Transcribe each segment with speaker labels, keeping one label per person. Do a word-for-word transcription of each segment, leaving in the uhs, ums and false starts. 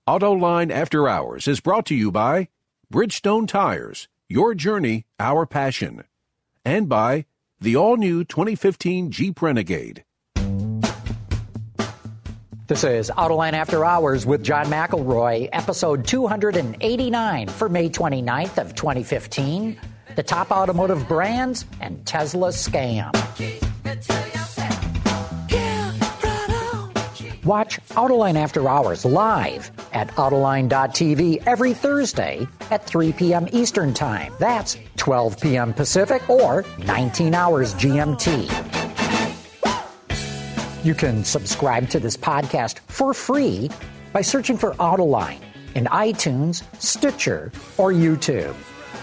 Speaker 1: Autoline After Hours is brought to you by Bridgestone Tires, your journey, our passion, and by the all-new twenty fifteen Jeep Renegade.
Speaker 2: This is Autoline After Hours with John McElroy, episode two eighty-nine for May twenty-ninth of twenty fifteen. The top automotive brands and Tesla scam. Watch Autoline After Hours live at Autoline dot T V every Thursday at three p.m. Eastern Time. That's twelve p.m. Pacific or nineteen hours G M T. You can subscribe to this podcast for free by searching for Autoline in iTunes, Stitcher, or YouTube.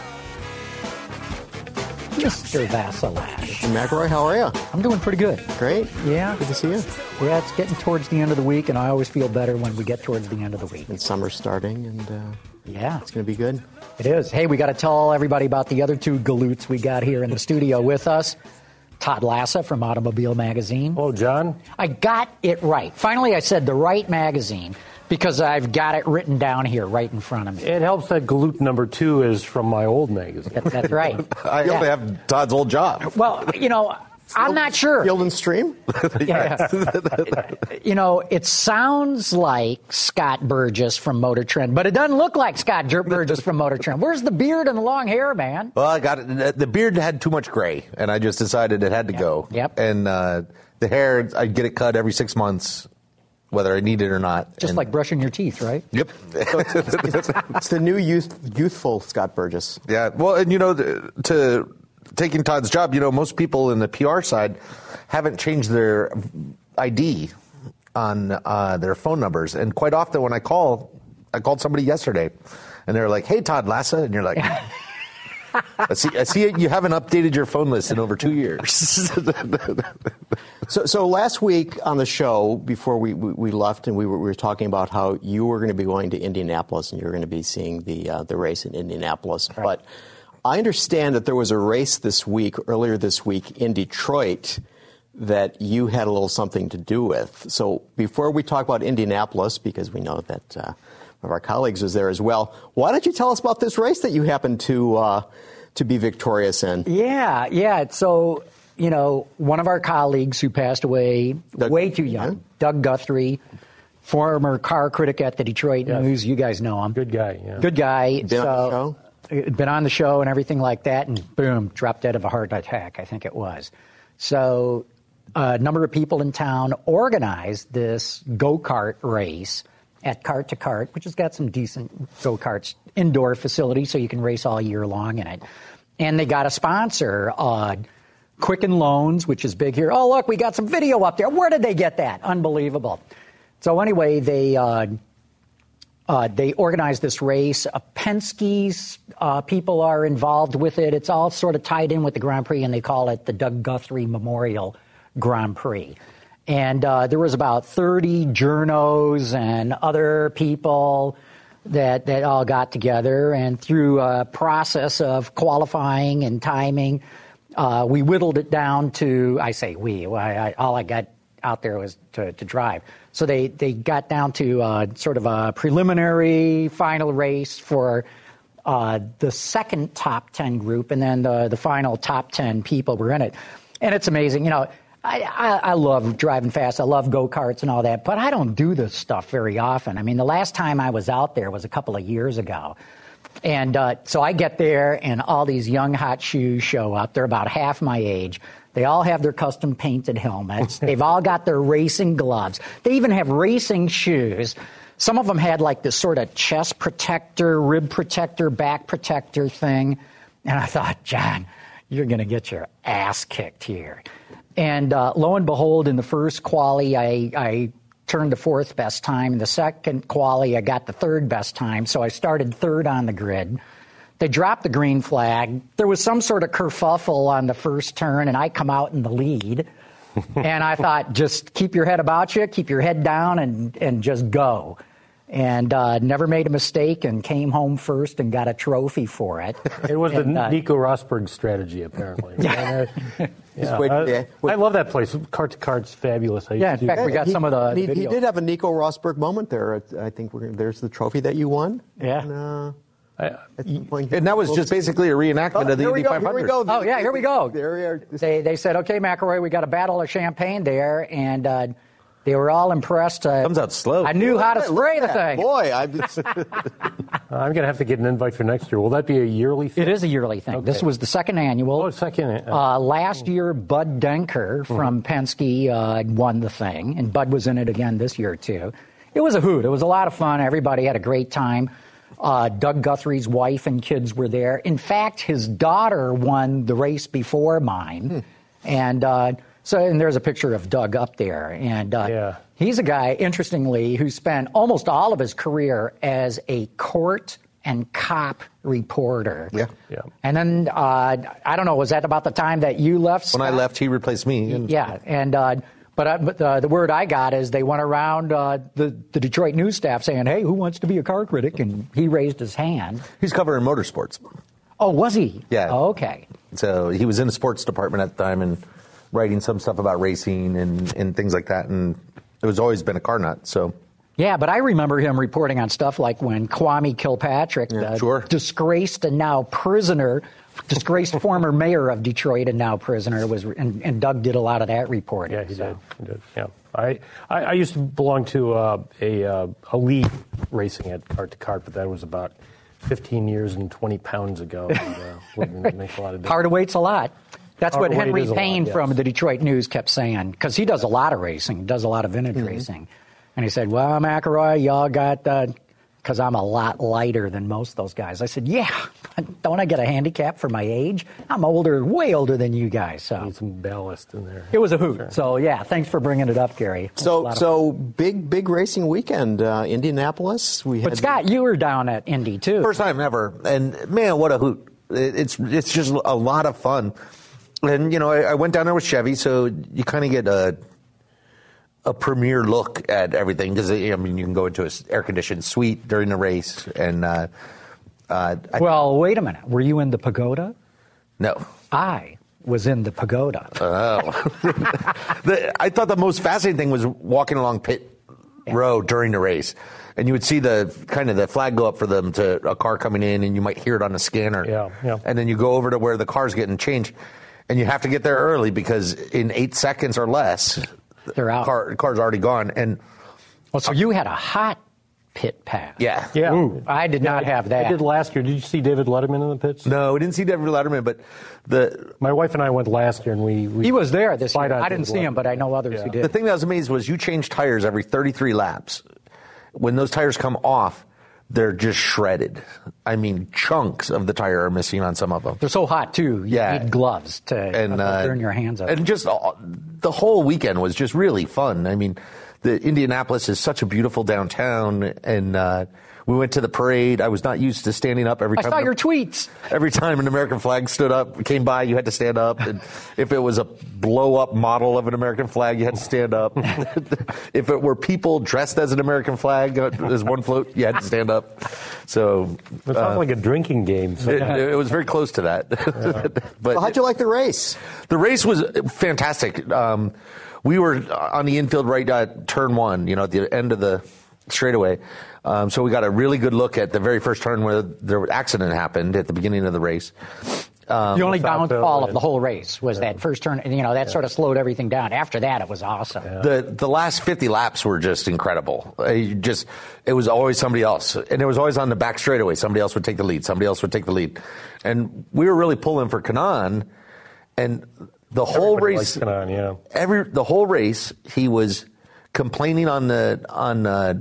Speaker 2: Mister Vasilash.
Speaker 3: Mister McElroy, how are you?
Speaker 2: I'm doing pretty good.
Speaker 3: Great.
Speaker 2: Yeah.
Speaker 3: Good to see you.
Speaker 2: Yeah, it's getting towards the end of the week, and I always feel better when we get towards the end of the week.
Speaker 3: And summer's starting, and uh,
Speaker 2: yeah,
Speaker 3: it's going to be good.
Speaker 2: It is. Hey, we got to tell everybody about the other two galoots we got here in the studio with us. Todd Lassa from Automobile Magazine.
Speaker 4: Oh, John.
Speaker 2: I got it right. Finally, I said the right magazine because I've got it written down here right in front of me.
Speaker 4: It helps that galoot number two is from my old magazine.
Speaker 2: That, that's right.
Speaker 5: I
Speaker 2: yeah.
Speaker 5: only have Todd's old job.
Speaker 2: Well, you know, I'm not sure.
Speaker 3: Field and Stream?
Speaker 2: Yeah. You know, it sounds like Scott Burgess from Motor Trend, but it doesn't look like Scott Burgess from Motor Trend. Where's the beard and the long hair, man?
Speaker 5: Well, I got it. The beard had too much gray, and I just decided it had to
Speaker 2: yep.
Speaker 5: go.
Speaker 2: Yep.
Speaker 5: And uh, the hair, I'd get it cut every six months, whether I need it or not.
Speaker 2: Just
Speaker 5: and,
Speaker 2: like brushing your teeth, right?
Speaker 5: Yep.
Speaker 3: So it's, it's, it's the new youth, youthful Scott Burgess.
Speaker 5: Yeah. Well, and you know, to taking Todd's job, you know, most people in the P R side haven't changed their I D on uh, their phone numbers. And quite often when I call, I called somebody yesterday, and they're like, "Hey, Todd Lassa," and you're like, I see, I see you haven't updated your phone list in over two years.
Speaker 3: so, so last week on the show, before we, we, we left, and we were, we were talking about how you were going to be going to Indianapolis, and you were going to be seeing the uh, the race in Indianapolis. Right. But I understand that there was a race this week, earlier this week, in Detroit that you had a little something to do with. So before we talk about Indianapolis, because we know that uh, one of our colleagues was there as well, why don't you tell us about this race that you happened to uh, to be victorious in?
Speaker 2: Yeah, yeah. So, you know, one of our colleagues who passed away
Speaker 3: Doug,
Speaker 2: way too young, yeah. Doug Guthrie, former car critic at the Detroit yes. News. You guys know him.
Speaker 4: Good guy, yeah.
Speaker 2: Good guy.
Speaker 3: Been
Speaker 2: so,
Speaker 3: on the show?
Speaker 2: Been on the show and everything like that, and boom, dropped dead of a heart attack, I think it was. So a number of people in town organized this go-kart race at Kart to Kart, which has got some decent go-karts, indoor facility, so you can race all year long in it. And they got a sponsor, uh, Quicken Loans, which is big here. Oh, look, we got some video up there. Where did they get that? Unbelievable. So anyway, they... Uh, Uh, they organized this race. Uh, Penske's uh, people are involved with it. It's all sort of tied in with the Grand Prix, and they call it the Doug Guthrie Memorial Grand Prix. And uh, there was about thirty journos and other people that, that all got together. And through a process of qualifying and timing, uh, we whittled it down to, I say we, I, I, all I got out there was to, to drive. So they, they got down to uh, sort of a preliminary final race for uh, the second top ten group, and then the, the final top ten people were in it. And it's amazing. You know, I, I, I love driving fast. I love go-karts and all that, but I don't do this stuff very often. I mean, the last time I was out there was a couple of years ago. And uh, so I get there, and all these young hot shoes show up. They're about half my age. They all have their custom painted helmets. They've all got their racing gloves. They even have racing shoes. Some of them had like this sort of chest protector, rib protector, back protector thing. And I thought, John, you're going to get your ass kicked here. And uh, lo and behold, in the first quali, I, I turned the fourth best time. In the second quali, I got the third best time. So I started third on the grid. They dropped the green flag. There was some sort of kerfuffle on the first turn, and I come out in the lead. And I thought, just keep your head about you, keep your head down, and, and just go. And uh, never made a mistake, and came home first and got a trophy for it.
Speaker 4: It was
Speaker 2: and,
Speaker 4: the
Speaker 2: uh,
Speaker 4: Nico Rosberg strategy, apparently.
Speaker 2: Yeah.
Speaker 4: Yeah,
Speaker 3: wait-
Speaker 4: I,
Speaker 3: yeah,
Speaker 4: I love that place. Cart to Cart's fabulous. I
Speaker 2: Yeah,
Speaker 4: used
Speaker 2: in
Speaker 4: to do
Speaker 2: fact, we got
Speaker 3: He-
Speaker 2: some of the
Speaker 3: He, he
Speaker 2: video.
Speaker 3: did have a Nico Rosberg moment there. I think we're, there's the trophy that you won.
Speaker 2: Yeah.
Speaker 3: And, uh,
Speaker 4: I,
Speaker 3: at some point-
Speaker 5: And that was just basically a reenactment
Speaker 3: Oh,
Speaker 5: of the
Speaker 3: here we
Speaker 5: Indy
Speaker 3: go,
Speaker 5: five hundred.
Speaker 3: Here we go.
Speaker 2: Oh, yeah, here we go.
Speaker 3: There we are.
Speaker 2: They, they said, okay, McElroy, we got a battle of champagne there, and uh, they were all impressed. Uh,
Speaker 5: Comes out slow.
Speaker 2: I knew how to spray the thing.
Speaker 3: Boy, I just,
Speaker 4: I'm going to have to get an invite for next year. Will that be a yearly thing?
Speaker 2: It is a yearly thing. This was the second annual.
Speaker 4: Oh, second.
Speaker 2: Uh, last year, Bud Denker from Penske uh, won the thing, and Bud was in it again this year, too. It was a hoot. It was a lot of fun. Everybody had a great time. Uh, Doug Guthrie's wife and kids were there. In fact, his daughter won the race before mine.
Speaker 3: Hmm.
Speaker 2: And uh, so, and there's a picture of Doug up there. And uh,
Speaker 4: Yeah.
Speaker 2: he's a guy, interestingly, who spent almost all of his career as a court and cop reporter.
Speaker 5: Yeah.
Speaker 4: Yeah.
Speaker 2: And then, uh, I don't know, was that about the time that you left?
Speaker 5: When I
Speaker 2: Scott?
Speaker 5: left, he replaced me. And
Speaker 2: Yeah, and uh, but, uh, but uh, the word I got is they went around uh, the the Detroit news staff saying, "Hey, who wants to be a car critic?" And he raised his hand.
Speaker 5: He's covering motorsports.
Speaker 2: Oh, was he?
Speaker 5: Yeah.
Speaker 2: Oh, okay.
Speaker 5: So he was in the sports department at the time and writing some stuff about racing and, and things like that. And it was always been a car nut. So
Speaker 2: Yeah, but I remember him reporting on stuff like when Kwame Kilpatrick, the
Speaker 5: sure.
Speaker 2: disgraced and now prisoner, disgraced former mayor of Detroit and now prisoner, was, and, and Doug did a lot of that reporting.
Speaker 4: Yeah, he
Speaker 2: so.
Speaker 4: did. He did. Yeah, I, I, I used to belong to uh, a uh, a league racing at Cart to Cart, but that was about fifteen years and twenty pounds ago. And, uh, wouldn't make a lot of difference.
Speaker 2: Harder weight's a lot. That's
Speaker 4: Harder
Speaker 2: what
Speaker 4: weight
Speaker 2: Henry
Speaker 4: is a lot,
Speaker 2: Payne
Speaker 4: yes.
Speaker 2: from the Detroit News kept saying, because he does a lot of racing, does a lot of vintage racing. And he said, well, McElroy, y'all got, because I'm a lot lighter than most of those guys. I said, yeah, don't I get a handicap for my age? I'm older, way older than you guys. So
Speaker 4: Need some ballast in there.
Speaker 2: it was a hoot.
Speaker 4: Sure.
Speaker 2: So, yeah, thanks for bringing it up, Gary. It was a
Speaker 3: so
Speaker 2: lot of
Speaker 3: so big big racing weekend, uh, Indianapolis. We
Speaker 2: fun. But,
Speaker 3: had
Speaker 2: Scott, you were down at Indy, too.
Speaker 5: first time ever. And man, what a hoot. It- It's, it's just a lot of fun. And, you know, I, I went down there with Chevy, so you kind of get a, a premier look at everything. Because, I mean, you can go into an air-conditioned suite during the race. And, uh, uh, I,
Speaker 2: Well, wait a minute. Were you in the pagoda?
Speaker 5: no.
Speaker 2: I was in the pagoda.
Speaker 5: The, I thought the most fascinating thing was walking along pit road during the race, and you would see the kind of the flag go up for them to a car coming in, and you might hear it on the scanner.
Speaker 4: Yeah, yeah.
Speaker 5: And then you go over to where the car's getting changed, and you have to get there early because in eight seconds or less,
Speaker 2: They're out.
Speaker 5: Car, car's already gone. And
Speaker 2: Well, so you had a hot pit pass.
Speaker 5: yeah,
Speaker 4: Yeah.
Speaker 2: Ooh, I did not have that.
Speaker 4: I did last year. Did you see David Letterman in the pits?
Speaker 5: No, we didn't see David Letterman, but the
Speaker 4: My wife and I went last year, and we, we
Speaker 2: He was there this year.
Speaker 4: Fight out
Speaker 2: I didn't
Speaker 4: David
Speaker 2: see him, but I know others
Speaker 4: Yeah.
Speaker 2: who
Speaker 5: the
Speaker 2: did.
Speaker 5: thing that was amazing was you change tires every thirty-three laps. When those tires come off, they're just shredded. I mean, chunks of the tire are missing on some of them.
Speaker 2: They're so hot, too. You
Speaker 5: Yeah.
Speaker 2: need gloves to
Speaker 5: and
Speaker 2: uh,
Speaker 5: uh,
Speaker 2: burn your hands up.
Speaker 5: And just all, the whole weekend was just really fun. I mean, the Indianapolis is such a beautiful downtown, and uh, we went to the parade. I was not used to standing up every
Speaker 2: I
Speaker 5: time.
Speaker 2: saw
Speaker 5: the-
Speaker 2: your tweets.
Speaker 5: Every time an American flag stood up, came by, you had to stand up. And if it was a blow-up model of an American flag, you had to stand up. If it were people dressed as an American flag, uh, as one float, you had to stand up. So
Speaker 4: It sounds like a drinking game. So.
Speaker 5: it, it was very close to that. But
Speaker 3: Well, how'd you like the race?
Speaker 5: the race was fantastic. Um, we were on the infield right at turn one, you know, at the end of the straightaway. Um, so we got a really good look at the very first turn where the accident happened at the beginning of the race. Um,
Speaker 2: The only
Speaker 4: South
Speaker 2: downfall
Speaker 4: Hill,
Speaker 2: of the whole race was that first turn. And, you know, that sort of slowed everything down. After that, it was awesome.
Speaker 5: The the last fifty laps were just incredible. Uh, you just it was always somebody else, and it was always on the back straightaway. Somebody else would take the lead. Somebody else would take the lead, and we were really pulling for Kanaan. And the whole
Speaker 4: Everybody
Speaker 5: race,
Speaker 4: likes Kanaan, yeah.
Speaker 5: every the whole race, he was complaining on the on uh,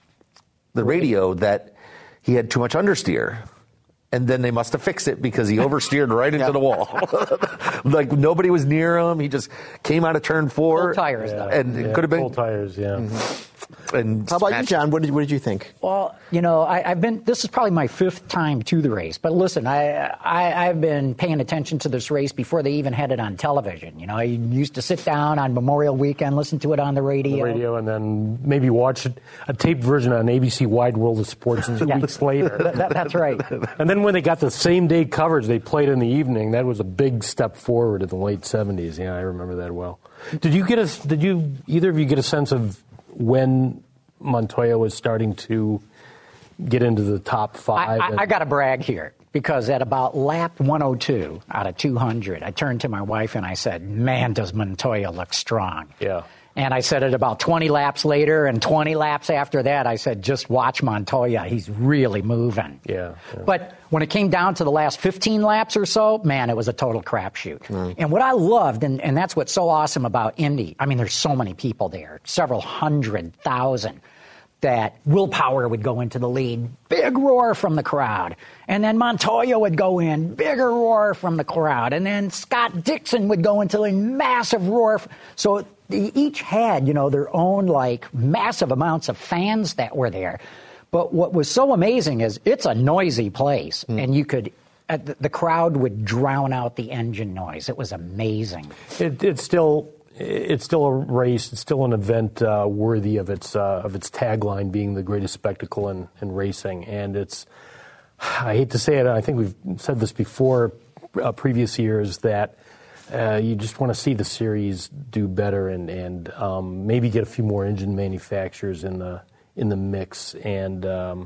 Speaker 5: the radio that he had too much understeer. And then they must have fixed it because he oversteered right into the wall. Like nobody was near him. He just came out of turn four.
Speaker 2: Full tires, though.
Speaker 5: And it
Speaker 4: Yeah,
Speaker 5: could have been
Speaker 4: full tires, yeah.
Speaker 5: And
Speaker 3: How about you,
Speaker 5: smash-
Speaker 3: John? What did, what did you think?
Speaker 2: Well, you know, I, I've been. This is probably my fifth time to the race. But listen, I, I I've been paying attention to this race before they even had it on television. You know, I used to sit down on Memorial Weekend, listen to it on the radio.
Speaker 4: The radio, and then maybe watch a taped version on A B C Wide World of Sports two
Speaker 2: Yeah.
Speaker 4: weeks later.
Speaker 2: That, that, that's right.
Speaker 4: And then when they got the same day coverage, they played in the evening. That was a big step forward in the late seventies. Yeah, I remember that well. Did you get a? Did you either of you get a sense of when Montoya was starting to get into the top five?
Speaker 2: I, I, I got to brag here because at about lap one oh two out of two hundred, I turned to my wife and I said, "Man, does Montoya look strong."
Speaker 4: Yeah.
Speaker 2: And I said it about twenty laps later, and twenty laps after that, I said, just watch Montoya. He's really moving.
Speaker 4: Yeah, yeah.
Speaker 2: But when it came down to the last fifteen laps or so, man, it was a total crapshoot. Mm. And what I loved, and, and that's what's so awesome about Indy, I mean, there's so many people there, several hundred thousand, that Will Power would go into the lead, big roar from the crowd. And then Montoya would go in, bigger roar from the crowd. And then Scott Dixon would go into a massive roar. So they each had, you know, their own, like, massive amounts of fans that were there. But what was so amazing is it's a noisy place, mm. and you could, uh, the, the crowd would drown out the engine noise. It was amazing.
Speaker 4: It, it's still... It's still a race. It's still an event uh, worthy of its uh, of its tagline being the greatest spectacle in, in racing. And it's, I hate to say it, I think we've said this before, uh, previous years, that uh, you just want to see the series do better and and um, maybe get a few more engine manufacturers in the in the mix and um,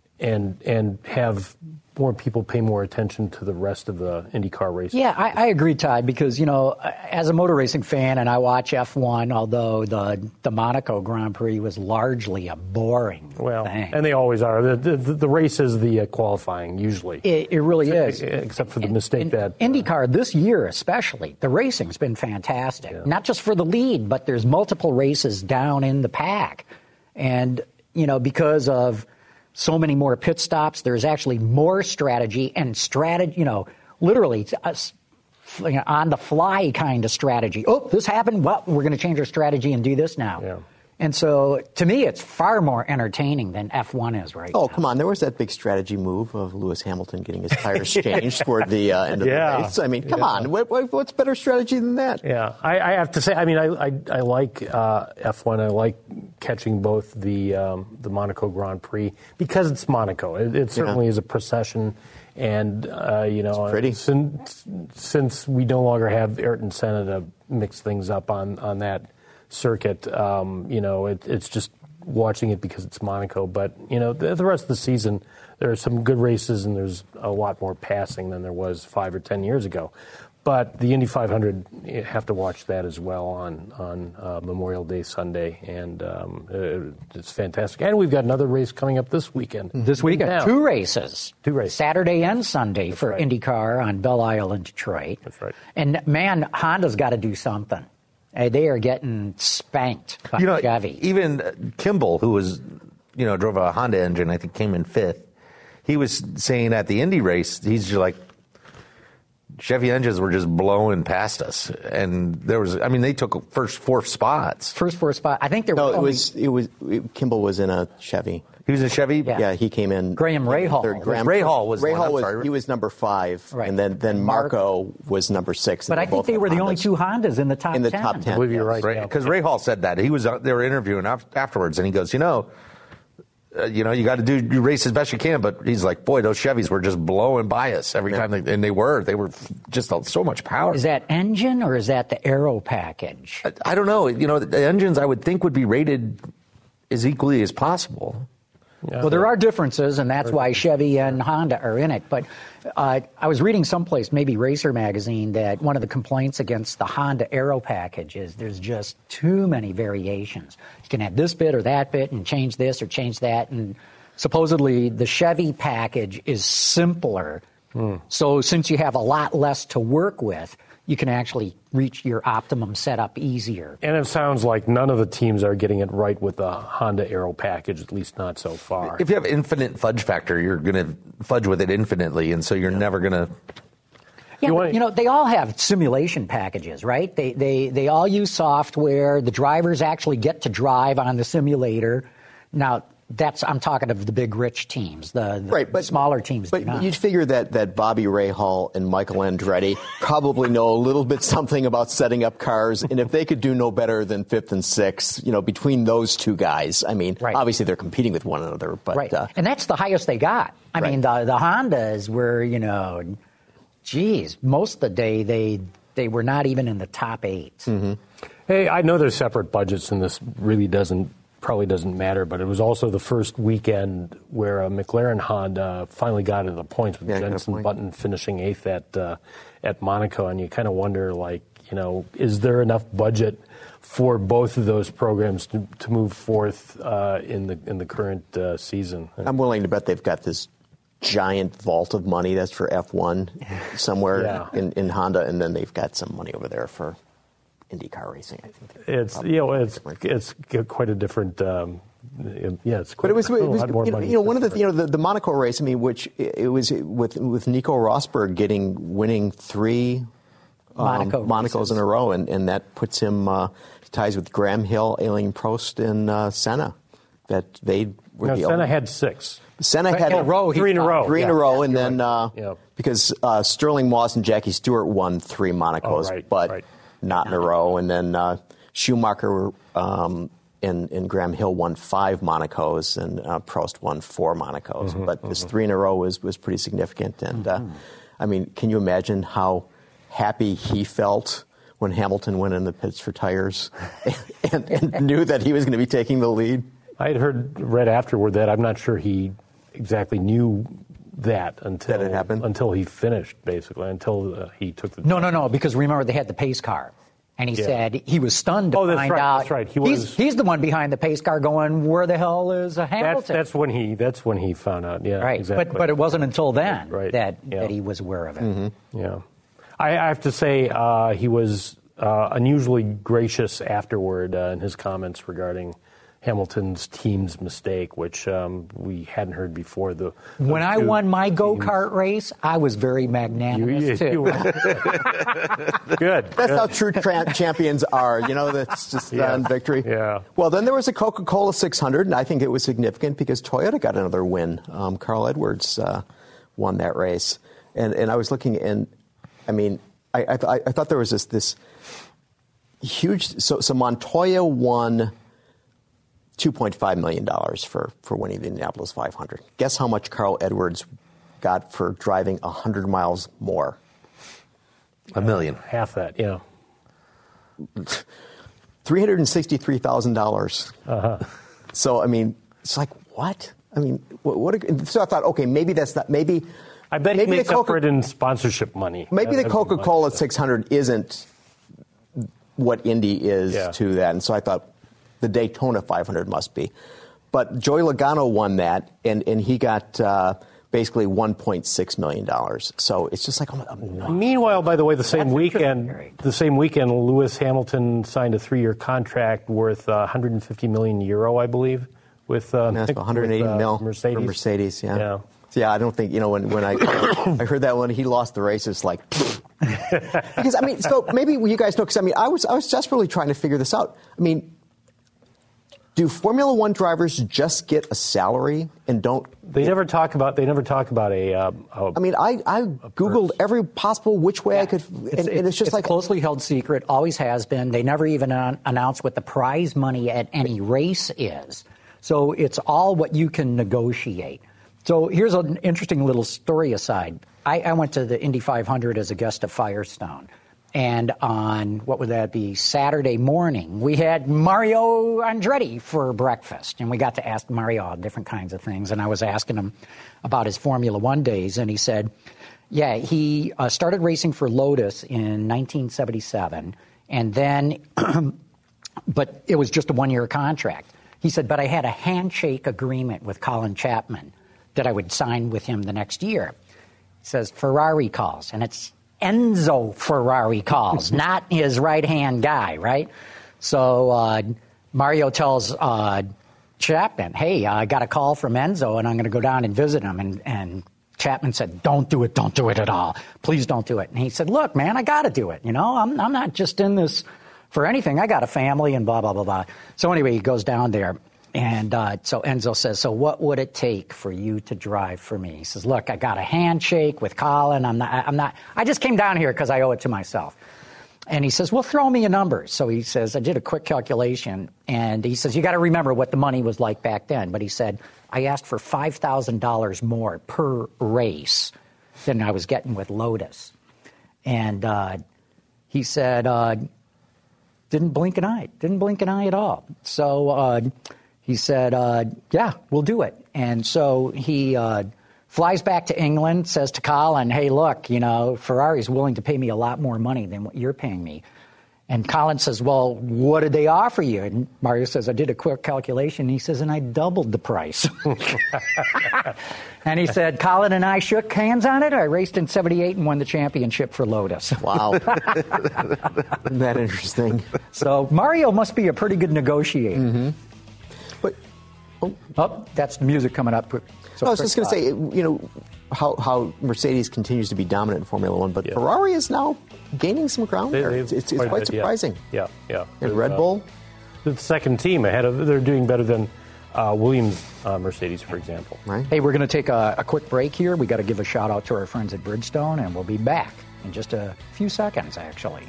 Speaker 4: and and have more people pay more attention to the rest of the IndyCar races.
Speaker 2: Yeah, I, I agree, Todd, because, you know, as a motor racing fan, and I watch F one, although the the Monaco Grand Prix was largely a boring
Speaker 4: well,
Speaker 2: thing.
Speaker 4: And they always are. The, the, the race is the uh, qualifying, usually.
Speaker 2: It, it really is.
Speaker 4: Except for the mistake
Speaker 2: in,
Speaker 4: that...
Speaker 2: In IndyCar, this year especially, the racing's been fantastic.
Speaker 4: Yeah.
Speaker 2: Not just for the lead, but there's multiple races down in the pack. And, you know, because of so many more pit stops, there's actually more strategy and strategy, you know, literally uh, on the fly kind of strategy. Oh, this happened. Well, we're going to change our strategy and do this now.
Speaker 4: Yeah.
Speaker 2: And so, to me, it's far more entertaining than F one is right
Speaker 3: oh,
Speaker 2: now.
Speaker 3: Oh, come on. There was that big strategy move of Lewis Hamilton getting his tires changed toward the uh, end of
Speaker 4: yeah.
Speaker 3: the race. I mean, come
Speaker 4: yeah.
Speaker 3: on. What, what, what's better strategy than that?
Speaker 4: Yeah. I, I have to say, I mean, I I, I like uh, F one. I like catching both the um, the Monaco Grand Prix because it's Monaco. It, it certainly
Speaker 3: yeah.
Speaker 4: is a procession. And, uh, you know,
Speaker 3: it's pretty.
Speaker 4: Since, since we no longer have Ayrton Senna to mix things up on, on that circuit, um, you know, it, it's just watching it because it's Monaco. But, you know, the, the rest of the season, there are some good races and there's a lot more passing than there was five or ten years ago. But the Indy five hundred, you have to watch that as well on on uh, Memorial Day Sunday, and um, it, it's fantastic. And we've got another race coming up this weekend.
Speaker 2: This weekend,
Speaker 4: Now.
Speaker 2: two races.
Speaker 4: Two races.
Speaker 2: Saturday and Sunday
Speaker 4: That's
Speaker 2: for
Speaker 4: right.
Speaker 2: IndyCar on Belle Isle in Detroit.
Speaker 4: That's right.
Speaker 2: And, man, Honda's got to do something. Uh, they are getting spanked by
Speaker 5: You know,
Speaker 2: Chevy.
Speaker 5: even uh, Kimball, who was, you know, drove a Honda engine, I think came in fifth. He was saying at the Indy race, he's just like, Chevy engines were just blowing past us, and there was, I mean, they took first four spots.
Speaker 2: First four spot. I think there
Speaker 3: No,
Speaker 2: were
Speaker 3: it
Speaker 2: only
Speaker 3: was, it was, it, Kimball was in a Chevy.
Speaker 5: He was in Chevy?
Speaker 2: Yeah.
Speaker 3: Yeah, he came in.
Speaker 2: Graham Rahal.
Speaker 3: Third. Graham
Speaker 5: Rahal was the
Speaker 3: Rahal
Speaker 5: one, I'm
Speaker 3: was,
Speaker 5: sorry.
Speaker 3: he was number five,
Speaker 2: Right.
Speaker 3: and then, then
Speaker 2: Mark-
Speaker 3: Marco was number six.
Speaker 2: But I think they were the only two Hondas in the top
Speaker 3: in the
Speaker 2: ten.
Speaker 3: top ten.
Speaker 4: I believe you're right.
Speaker 5: Right, because Ray Hall said that. He was, they were interviewing af- afterwards, and he goes, you know, uh, you know, you got to do you race as best you can, but he's like, boy, those Chevys were just blowing by us every
Speaker 3: Yeah.
Speaker 5: time, they, and they were, they were just so much power.
Speaker 2: Is that engine or is that the aero package?
Speaker 5: I, I don't know. You know, the engines I would think would be rated as equally as possible.
Speaker 4: Yeah.
Speaker 2: Well, there are differences, and that's why Chevy and Honda are in it. But uh, I was reading someplace, maybe Racer Magazine, that one of the complaints against the Honda Aero package is there's just too many variations. You can add this bit or that bit and change this or change that. And supposedly the Chevy package is simpler. Hmm. So since you have a lot less to work with, you can actually reach your optimum setup easier.
Speaker 4: And it sounds like none of the teams are getting it right with the Honda Aero package, at least not so far.
Speaker 5: If you have infinite fudge factor, you're going to fudge with it infinitely, and so you're yeah. never going to.
Speaker 2: Yeah,
Speaker 4: you,
Speaker 2: but, you know, they all have simulation packages, right? They, they, they all use software. The drivers actually get to drive on the simulator. Now, that's I'm talking of the big rich teams, the, the
Speaker 3: right, but,
Speaker 2: smaller teams.
Speaker 3: But
Speaker 2: do not.
Speaker 3: You'd figure that, that Bobby Rahal and Michael Andretti probably know a little bit something about setting up cars, and if they could do no better than fifth and sixth, you know, between those two guys, I mean,
Speaker 2: right.
Speaker 3: obviously they're competing with one another, but
Speaker 2: right,
Speaker 3: uh,
Speaker 2: and that's the highest they got. I
Speaker 3: right.
Speaker 2: mean, the the Hondas were, you know, geez, most of the day they they were not even in the top eight.
Speaker 3: Mm-hmm.
Speaker 4: Hey, I know there's separate budgets, and this really doesn't. Probably doesn't matter, but it was also the first weekend where a McLaren Honda finally got to the points with
Speaker 3: yeah,
Speaker 4: Jenson
Speaker 3: point.
Speaker 4: Button finishing eighth at uh, at Monaco, and you kind of wonder, like, you know, is there enough budget for both of those programs to, to move forth uh, in the in the current uh, season?
Speaker 3: I'm willing to bet they've got this giant vault of money that's for F one somewhere
Speaker 4: yeah.
Speaker 3: in, in Honda, and then they've got some money over there for IndyCar racing. I think
Speaker 4: it's you know it's it's quite a different um, yeah it's quite,
Speaker 3: but it was, it was
Speaker 4: a lot more
Speaker 3: you know,
Speaker 4: money.
Speaker 3: you know one of the you know the, the Monaco race. I mean, which it was with with Nico Rosberg getting winning three um,
Speaker 2: Monaco
Speaker 3: Monacos
Speaker 2: races.
Speaker 3: in a row, and, and that puts him uh, ties with Graham Hill, Alain Prost, and uh, Senna. That they were
Speaker 4: no,
Speaker 3: the
Speaker 4: Senna
Speaker 3: only,
Speaker 4: had six.
Speaker 3: Senna
Speaker 2: Right,
Speaker 3: had
Speaker 2: in a row,
Speaker 4: three in a row.
Speaker 3: three in
Speaker 4: yeah.
Speaker 3: a row, and
Speaker 4: You're
Speaker 3: then
Speaker 4: right.
Speaker 3: uh,
Speaker 4: yeah.
Speaker 3: because uh, Sterling Moss and Jackie Stewart won three Monacos,
Speaker 4: Oh, right,
Speaker 3: but
Speaker 4: right.
Speaker 3: not in a row, and then uh, Schumacher um, and, and Graham Hill won five Monacos, and uh, Prost won four Monacos.
Speaker 4: Mm-hmm,
Speaker 3: but
Speaker 4: mm-hmm.
Speaker 3: this three in a row was, was pretty significant. And, uh, I mean, can you imagine how happy he felt when Hamilton went in the pits for tires and, and knew that he was going to be taking the lead?
Speaker 4: I had heard read afterward that I'm not sure he exactly knew that until
Speaker 3: That it happened?
Speaker 4: until he finished, basically, until uh, he took the
Speaker 2: No, no, no, because remember they had the pace car. And he
Speaker 4: Yeah.
Speaker 2: said he was stunned to
Speaker 4: Oh, that's
Speaker 2: find
Speaker 4: right,
Speaker 2: out.
Speaker 4: that's right. He
Speaker 2: he's,
Speaker 4: was-
Speaker 2: he's the one behind the pace car going, where the hell is a
Speaker 4: That's,
Speaker 2: Hamilton?
Speaker 4: that's when he. That's when he found out. Yeah,
Speaker 2: right.
Speaker 4: exactly.
Speaker 2: But but it wasn't until then
Speaker 4: Right.
Speaker 2: that,
Speaker 4: Yeah.
Speaker 2: that he was aware of it.
Speaker 3: Mm-hmm.
Speaker 4: Yeah, I, I have to say uh, he was uh, unusually gracious afterward uh, in his comments regarding Hamilton's team's mistake, which um, we hadn't heard before. The
Speaker 2: When
Speaker 4: those
Speaker 2: I
Speaker 4: two
Speaker 2: won my go
Speaker 4: teams-
Speaker 2: kart race, I was very
Speaker 4: you,
Speaker 2: magnanimous
Speaker 4: you,
Speaker 2: too.
Speaker 4: you were. Good.
Speaker 3: That's
Speaker 4: good.
Speaker 3: how true tra- champions are. You know, that's just
Speaker 4: Yeah.
Speaker 3: on victory.
Speaker 4: Yeah.
Speaker 3: Well, then there was a Coca-Cola six hundred, and I think it was significant because Toyota got another win. Um, Carl Edwards uh, won that race, and and I was looking, and I mean, I I, th- I thought there was this this huge. So so Montoya won two point five million dollars for for winning the Indianapolis five hundred. Guess how much Carl Edwards got for driving one hundred miles more?
Speaker 5: A million.
Speaker 4: Half that. Yeah.
Speaker 3: three hundred sixty-three thousand dollars.
Speaker 4: Uh-huh.
Speaker 3: So, I mean, it's like, what? I mean, what? what a, so I thought, okay, maybe that's not, maybe.
Speaker 4: I bet
Speaker 3: maybe
Speaker 4: he makes
Speaker 3: the
Speaker 4: up for it in sponsorship money.
Speaker 3: Maybe
Speaker 4: That-
Speaker 3: the
Speaker 4: that'd be
Speaker 3: Coca-Cola
Speaker 4: much-
Speaker 3: six hundred isn't what Indy is
Speaker 4: Yeah.
Speaker 3: to that. And so I thought the Daytona five hundred must be. But Joey Logano won that, and, and he got uh, basically one point six million dollars. So it's just like, oh, oh,
Speaker 4: Meanwhile, by the way, the same
Speaker 2: That's
Speaker 4: weekend,
Speaker 2: interesting.
Speaker 4: the same weekend, Lewis Hamilton signed a three-year contract worth uh, one hundred fifty million euro, I believe, with uh,
Speaker 3: that's one hundred eighty
Speaker 4: with, uh,
Speaker 3: mil
Speaker 4: Mercedes.
Speaker 3: from Mercedes. Yeah.
Speaker 4: Yeah.
Speaker 3: Yeah, I don't think, you know, when, when I I heard that when he lost the race, it's like, because, I mean, so maybe you guys know, because, I mean, I was, I was desperately trying to figure this out. I mean, do Formula One drivers just get a salary and don't?
Speaker 4: They never talk about. They never talk about a. Uh, a
Speaker 3: I mean, I, I Googled every possible which way I could, and, and it's just
Speaker 2: it's
Speaker 3: like,
Speaker 2: closely held secret, always has been. They never even an- announce what the prize money at any race is. So it's all what you can negotiate. So here's an interesting little story aside. I, I went to the Indy five hundred as a guest of Firestone. And on, what would that be, Saturday morning, we had Mario Andretti for breakfast. And we got to ask Mario all different kinds of things. And I was asking him about his Formula One days. And he said, yeah, he uh, started racing for Lotus in nineteen seventy-seven. And then, but it was just a one-year contract. He said, but I had a handshake agreement with Colin Chapman that I would sign with him the next year. He says, Ferrari calls, and it's Enzo Ferrari calls, not his right-hand guy, right? So uh, Mario tells uh, Chapman, hey, I got a call from Enzo, and I'm going to go down and visit him and, and Chapman said, don't do it, don't do it at all. Please don't do it. And he said, look, man, I got to do it. You know, I'm, I'm not just in this for anything. I got a family and blah, blah, blah, blah. So anyway, he goes down there. And uh, so Enzo says, so what would it take for you to drive for me? He says, look, I got a handshake with Colin. I'm not, I'm not, I just came down here because I owe it to myself. And he says, well, throw me a number. So he says, I did a quick calculation. And he says, you got to remember what the money was like back then. But he said, I asked for five thousand dollars more per race than I was getting with Lotus. And uh, he said, uh, didn't blink an eye, didn't blink an eye at all. So uh, he said, uh, yeah, we'll do it. And so he uh, flies back to England, says to Colin, hey, look, you know, Ferrari's willing to pay me a lot more money than what you're paying me. And Colin says, well, what did they offer you? And Mario says, I did a quick calculation. And he says, and I doubled the price. And he said, Colin and I shook hands on it. I raced in seventy-eight and won the championship for Lotus.
Speaker 3: Wow. Isn't that interesting?
Speaker 2: So Mario must be a pretty good negotiator.
Speaker 3: Mm-hmm. But, oh.
Speaker 2: oh, that's music coming up. So
Speaker 3: I was just going to say, you know, how, how Mercedes continues to be dominant in Formula One, but yeah. Ferrari is now gaining some ground
Speaker 4: they,
Speaker 3: there. It's, it's
Speaker 4: quite,
Speaker 3: quite
Speaker 4: bit,
Speaker 3: surprising.
Speaker 4: Yeah, yeah.
Speaker 3: yeah. And
Speaker 4: There's,
Speaker 3: Red Bull?
Speaker 4: Uh, the second team ahead of, they're doing better than uh, Williams uh, Mercedes, for example.
Speaker 3: Right.
Speaker 2: Hey, we're going to take a, a quick break here. We got to give a shout out to our friends at Bridgestone, and we'll be back in just a few seconds, actually.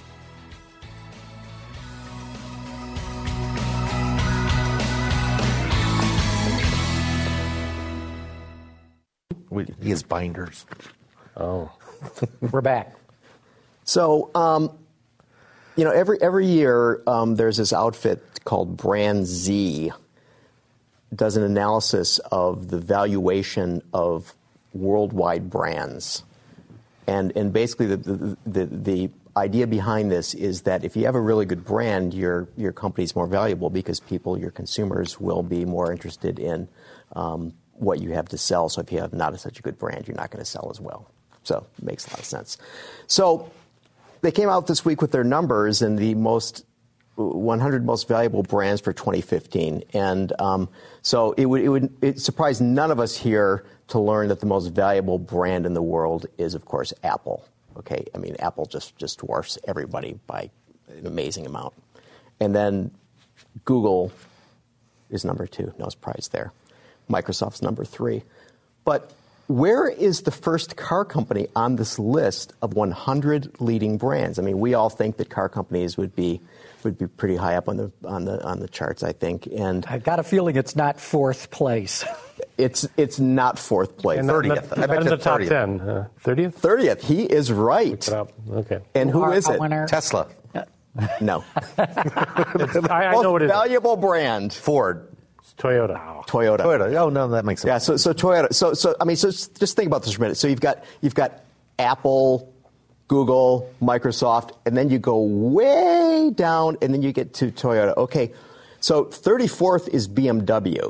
Speaker 5: He has binders.
Speaker 4: Oh.
Speaker 2: We're back.
Speaker 3: So, um, you know, every every year um, there's this outfit called Brand Z. It does an analysis of the valuation of worldwide brands, and and basically the the, the the idea behind this is that if you have a really good brand, your your company's more valuable because people, your consumers, will be more interested in um, what you have to sell. So if you have not a, such a good brand, you're not going to sell as well. So it makes a lot of sense. So they came out this week with their numbers and the most one hundred most valuable brands for twenty fifteen. And um, so it would it would it surprised none of us here to learn that the most valuable brand in the world is, of course, Apple. Okay, I mean, Apple just just dwarfs everybody by an amazing amount. And then Google is number two. No surprise there. Microsoft's number three. But where is the first car company on this list of one hundred leading brands? I mean, we all think that car companies would be would be pretty high up on the on the on the charts, I think. And
Speaker 2: I've got a feeling it's not fourth place.
Speaker 3: It's it's not fourth place.
Speaker 4: And
Speaker 3: thirtieth.
Speaker 4: I bet in the top ten. Uh, thirtieth?
Speaker 3: thirtieth. He is right.
Speaker 4: Look it up. Okay.
Speaker 3: And who is it?
Speaker 2: Winner.
Speaker 5: Tesla.
Speaker 3: No.
Speaker 4: I, I know what it is.
Speaker 3: Valuable brand.
Speaker 5: Ford.
Speaker 4: It's Toyota.
Speaker 3: Toyota.
Speaker 5: Toyota. Oh no, that makes sense.
Speaker 3: Yeah. So so Toyota. So so I mean, so just think about this for a minute. So you've got you've got Apple, Google, Microsoft, and then you go way down, and then you get to Toyota. Okay. So thirty-fourth is B M W.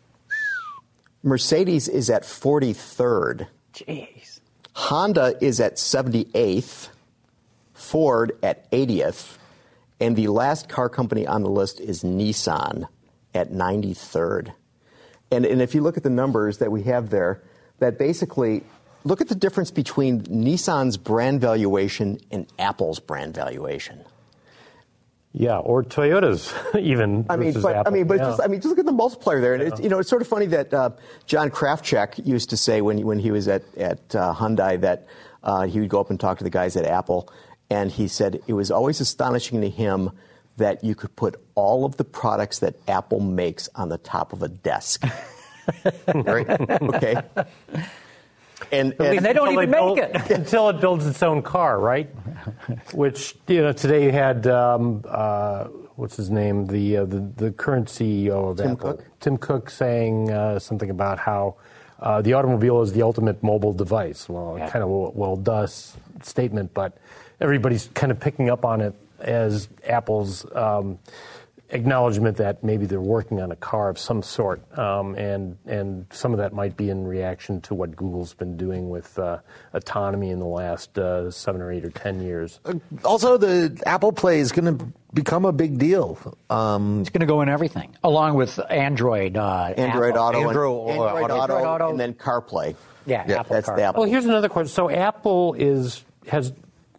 Speaker 3: Mercedes is at forty-third.
Speaker 2: Jeez.
Speaker 3: Honda is at seventy-eighth. Ford at eightieth. And the last car company on the list is Nissan at ninety-third. And, and if you look at the numbers that we have there, that basically, look at the difference between Nissan's brand valuation and Apple's brand valuation.
Speaker 4: Yeah, or Toyota's even.
Speaker 3: I mean, but
Speaker 4: Apple.
Speaker 3: I mean, but
Speaker 4: yeah.
Speaker 3: just I mean, just look at the multiplier there, and
Speaker 4: yeah.
Speaker 3: it's, you know, it's sort of funny that uh, John Krafcek used to say when when he was at at uh, Hyundai that uh, he would go up and talk to the guys at Apple, and he said it was always astonishing to him that you could put all of the products that Apple makes on the top of a desk. Right? Okay. And, and,
Speaker 2: and they don't
Speaker 4: until
Speaker 2: even
Speaker 4: they
Speaker 2: make
Speaker 4: build,
Speaker 2: it.
Speaker 4: until it builds its own car, right? Which, you know, today you had, um, uh, what's his name, the, uh, the the current C E O of
Speaker 3: Tim
Speaker 4: Apple.
Speaker 3: Cook?
Speaker 4: Tim Cook saying uh, something about how uh, the automobile is the ultimate mobile device. Well,
Speaker 2: Yeah.
Speaker 4: kind of a well does statement, but everybody's kind of picking up on it as Apple's um, acknowledgement that maybe they're working on a car of some sort, um, and and some of that might be in reaction to what Google's been doing with uh, autonomy in the last uh, seven or eight or ten years.
Speaker 5: Also, the Apple Play is going to become a big deal. Um,
Speaker 2: it's going to go in everything, along with Android, uh,
Speaker 3: Android
Speaker 2: Apple.
Speaker 3: Auto,
Speaker 5: Android,
Speaker 3: and, Android,
Speaker 5: Auto,
Speaker 3: Auto,
Speaker 2: Auto,
Speaker 3: and then CarPlay.
Speaker 2: Yeah,
Speaker 3: yeah
Speaker 2: Apple
Speaker 3: that's
Speaker 2: Car.
Speaker 3: the Apple.
Speaker 4: Well, here's another question. So Apple is has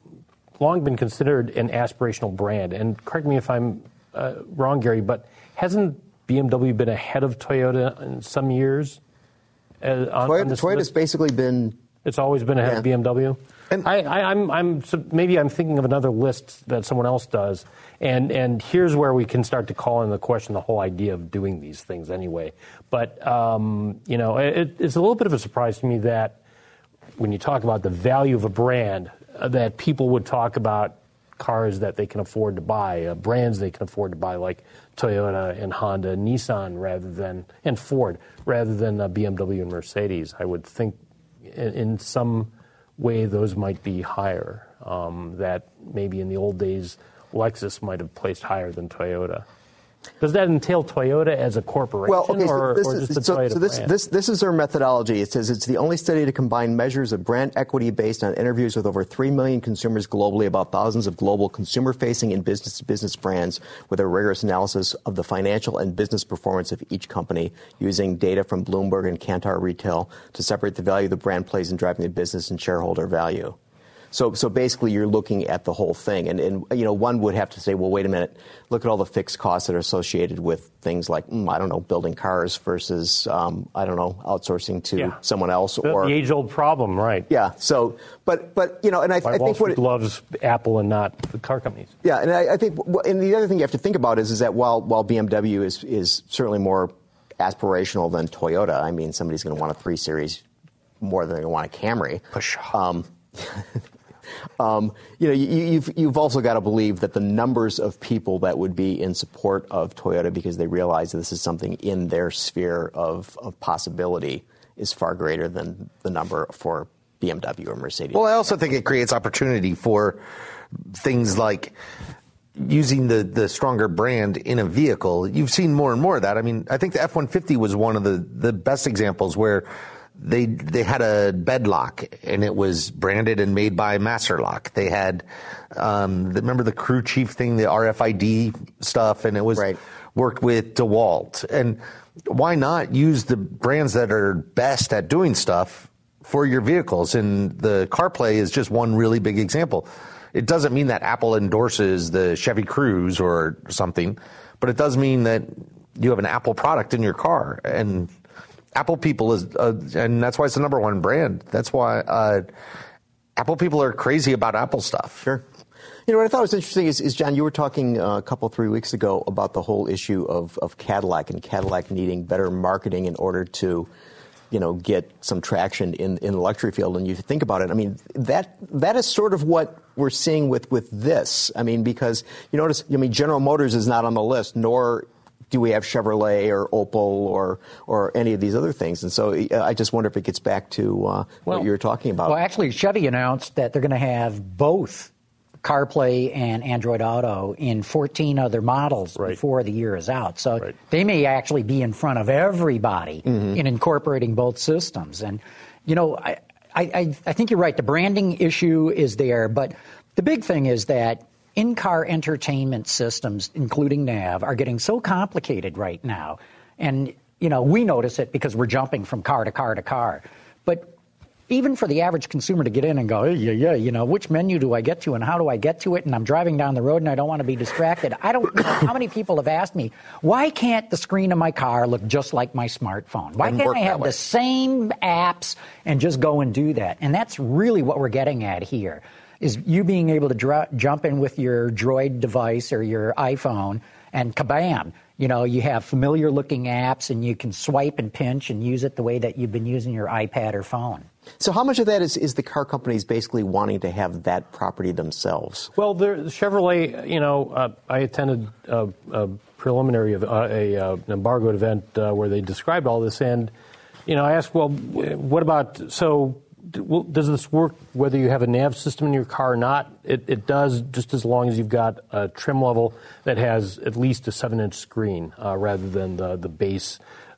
Speaker 4: long been considered an aspirational brand, and correct me if I'm uh, wrong, Gary, but hasn't B M W been ahead of Toyota in some years? Uh, on,
Speaker 3: Toyota,
Speaker 4: on this
Speaker 3: Toyota's
Speaker 4: list?
Speaker 3: basically been.
Speaker 4: It's always been ahead
Speaker 3: Yeah.
Speaker 4: of B M W. And I, I, I'm, I'm so maybe I'm thinking of another list that someone else does, and and here's where we can start to call into question the whole idea of doing these things anyway. But um, you know, it, it's a little bit of a surprise to me that when you talk about the value of a brand, uh, that people would talk about cars that they can afford to buy, uh, brands they can afford to buy, like Toyota and Honda and Nissan, rather than and Ford, rather than uh, B M W and Mercedes. I would think in, in some way those might be higher. Um, that maybe in the old days Lexus might have placed higher than Toyota. Does that entail Toyota as a corporation,
Speaker 3: Well, okay, so
Speaker 4: or,
Speaker 3: this
Speaker 4: or
Speaker 3: is,
Speaker 4: just the
Speaker 3: so,
Speaker 4: Toyota
Speaker 3: so this,
Speaker 4: brand?
Speaker 3: this, this is our methodology. It says it's the only study to combine measures of brand equity based on interviews with over three million consumers globally about thousands of global consumer-facing and business-to-business brands with a rigorous analysis of the financial and business performance of each company using data from Bloomberg and Kantar Retail to separate the value the brand plays in driving the business and shareholder value. So, so basically, you're looking at the whole thing, and, and you know, one would have to say, well, wait a minute, look at all the fixed costs that are associated with things like, mm, I don't know, building cars versus, um, I don't know, outsourcing to
Speaker 4: Yeah.
Speaker 3: someone else,
Speaker 4: the,
Speaker 3: or
Speaker 4: the age-old problem, right?
Speaker 3: yeah. So, but but you know, and I,
Speaker 4: Why
Speaker 3: I
Speaker 4: Wall
Speaker 3: think what
Speaker 4: Street
Speaker 3: it,
Speaker 4: loves Apple and not the car companies.
Speaker 3: yeah, and I, I think, and the other thing you have to think about is, is that while while B M W is is certainly more aspirational than Toyota, I mean, somebody's going to want a three Series more than they want a Camry. Um, Um, you know, you, you've you've also got to believe that the numbers of people that would be in support of Toyota because they realize that this is something in their sphere of, of possibility is far greater than the number for B M W or Mercedes.
Speaker 5: well, I also think it creates opportunity for things like using the, the stronger brand in a vehicle. You've seen more and more of that. I mean, I think the F one fifty was one of the, the best examples where They they had a bed lock, and it was branded and made by Masterlock. They had, um, the, remember the crew chief thing, the R F I D stuff, and it was
Speaker 3: Right.
Speaker 5: worked with DeWalt. And why not use the brands that are best at doing stuff for your vehicles? And the CarPlay is just one really big example. It doesn't mean that Apple endorses the Chevy Cruze or something, but it does mean that you have an Apple product in your car. And Apple people is, uh, and that's why it's the number one brand. That's why uh, Apple people are crazy about Apple stuff.
Speaker 3: Sure. You know, what I thought was interesting is, is John, you were talking uh, a couple, three weeks ago about the whole issue of, of Cadillac and Cadillac needing better marketing in order to, you know, get some traction in, in the luxury field. And you think about it, I mean, that that is sort of what we're seeing with, with this. I mean, because you notice, I mean, General Motors is not on the list, nor do we have Chevrolet or Opel or or any of these other things? And so uh, I just wonder if it gets back to uh,
Speaker 2: Well,
Speaker 3: what you were talking about.
Speaker 2: Well, actually, Chevy announced that they're going to have both CarPlay and Android Auto in fourteen other models
Speaker 4: Right.
Speaker 2: before the year is out. So
Speaker 4: Right.
Speaker 2: they may actually be in front of everybody
Speaker 3: Mm-hmm.
Speaker 2: in incorporating both systems. And, you know, I, I, I think you're right. The branding issue is there. But the big thing is that in-car entertainment systems, including Nav, are getting so complicated right now. And, you know, we notice it because we're jumping from car to car to car. But even for the average consumer to get in and go, yeah, yeah, you know, which menu do I get to and how do I get to it? And I'm driving down the road and I don't want to be distracted. I don't know how many people have asked me, why can't the screen of my car look just like my smartphone? Why
Speaker 5: Doesn't
Speaker 2: can't
Speaker 5: work
Speaker 2: I
Speaker 5: that
Speaker 2: have
Speaker 5: way.
Speaker 2: the same apps and just go and do that? And that's really what we're getting at here. Is you being able to dr- jump in with your Droid device or your iPhone and kabam, you know, you have familiar looking apps and you can swipe and pinch and use it the way that you've been using your iPad or phone.
Speaker 3: So how much of that is, is the car companies basically wanting to have that property themselves?
Speaker 4: Well, there, Chevrolet, you know, uh, I attended a, a preliminary, of, uh, a, uh, an embargoed event uh, where they described all this, and, you know, I asked, well, what about, so well, does this work whether you have a nav system in your car or not? It, it does, just as long as you've got a trim level that has at least a seven-inch screen uh, rather than the the base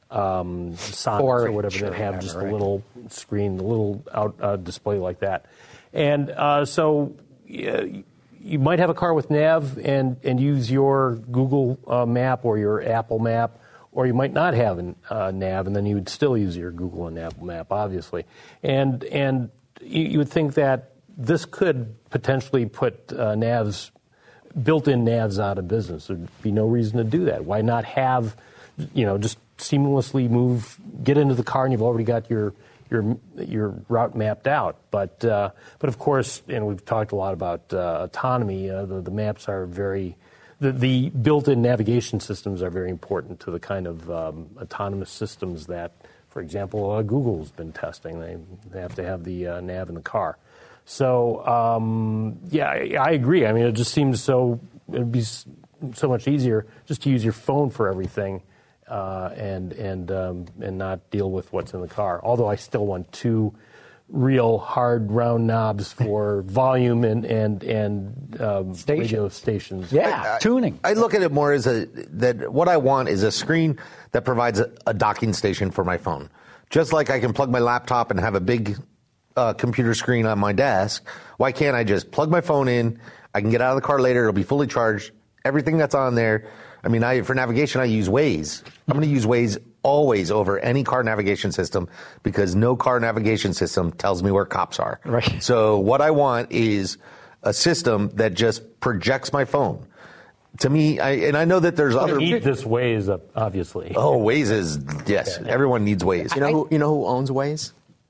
Speaker 4: um, Sonics or whatever that have just right. a little screen, a little out uh, display like that. And uh, so uh, you might have a car with nav and, and use your Google uh, map or your Apple map, or you might not have a uh, nav, and then you would still use your Google and Apple map, obviously. And and you, you would think that this could potentially put uh, navs, built-in navs out of business. There'd be no reason to do that. Why not have, you know, just seamlessly move, get into the car, and you've already got your your your route mapped out. But uh, but of course, and we've talked a lot about uh, autonomy. Uh, the, the maps are very The, the built-in navigation systems are very important to the kind of um, autonomous systems that, for example, uh, Google's been testing. They, they have to have the uh, nav in the car. So, um, yeah, I, I agree. I mean, it just seems so, it'd be so much easier just to use your phone for everything uh, and and um, and not deal with what's in the car. Although I still want two real hard round knobs for volume and and and um, radio stations.
Speaker 2: Yeah,
Speaker 5: I,
Speaker 2: tuning.
Speaker 5: I look at it more as a that what I want is a screen that provides a, a docking station for my phone. Just like I can plug my laptop and have a big uh, computer screen on my desk, why can't I just plug my phone in? I can get out of the car later. It'll be fully charged. Everything that's on there. I mean, I, for navigation, I use Waze. I'm going to use Waze always over any car navigation system because no car navigation system tells me where cops are.
Speaker 2: Right.
Speaker 5: So what I want is a system that just projects my phone. To me, I, and I know that there's other.
Speaker 4: Eat this Waze, up, obviously.
Speaker 5: Oh, Waze is yes. Yeah. Everyone needs Waze.
Speaker 3: You know who? You know who owns Waze?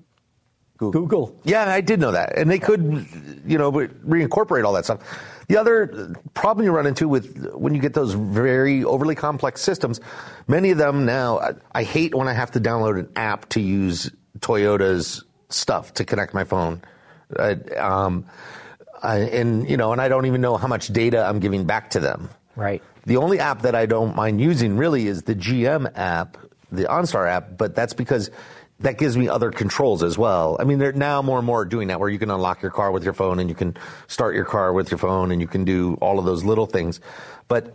Speaker 3: Google.
Speaker 2: Google.
Speaker 5: Yeah, I did know that, and they could, you know, reincorporate all that stuff. The other problem you run into with when you get those very overly complex systems, many of them now, I, I hate when I have to download an app to use Toyota's stuff to connect my phone. Uh, um, I, and, you know, and I don't even know how much data I'm giving back to them.
Speaker 2: Right.
Speaker 5: The only app that I don't mind using really is the G M app, the OnStar app, but that's because that gives me other controls as well. I mean, they're now more and more doing that where you can unlock your car with your phone and you can start your car with your phone and you can do all of those little things. But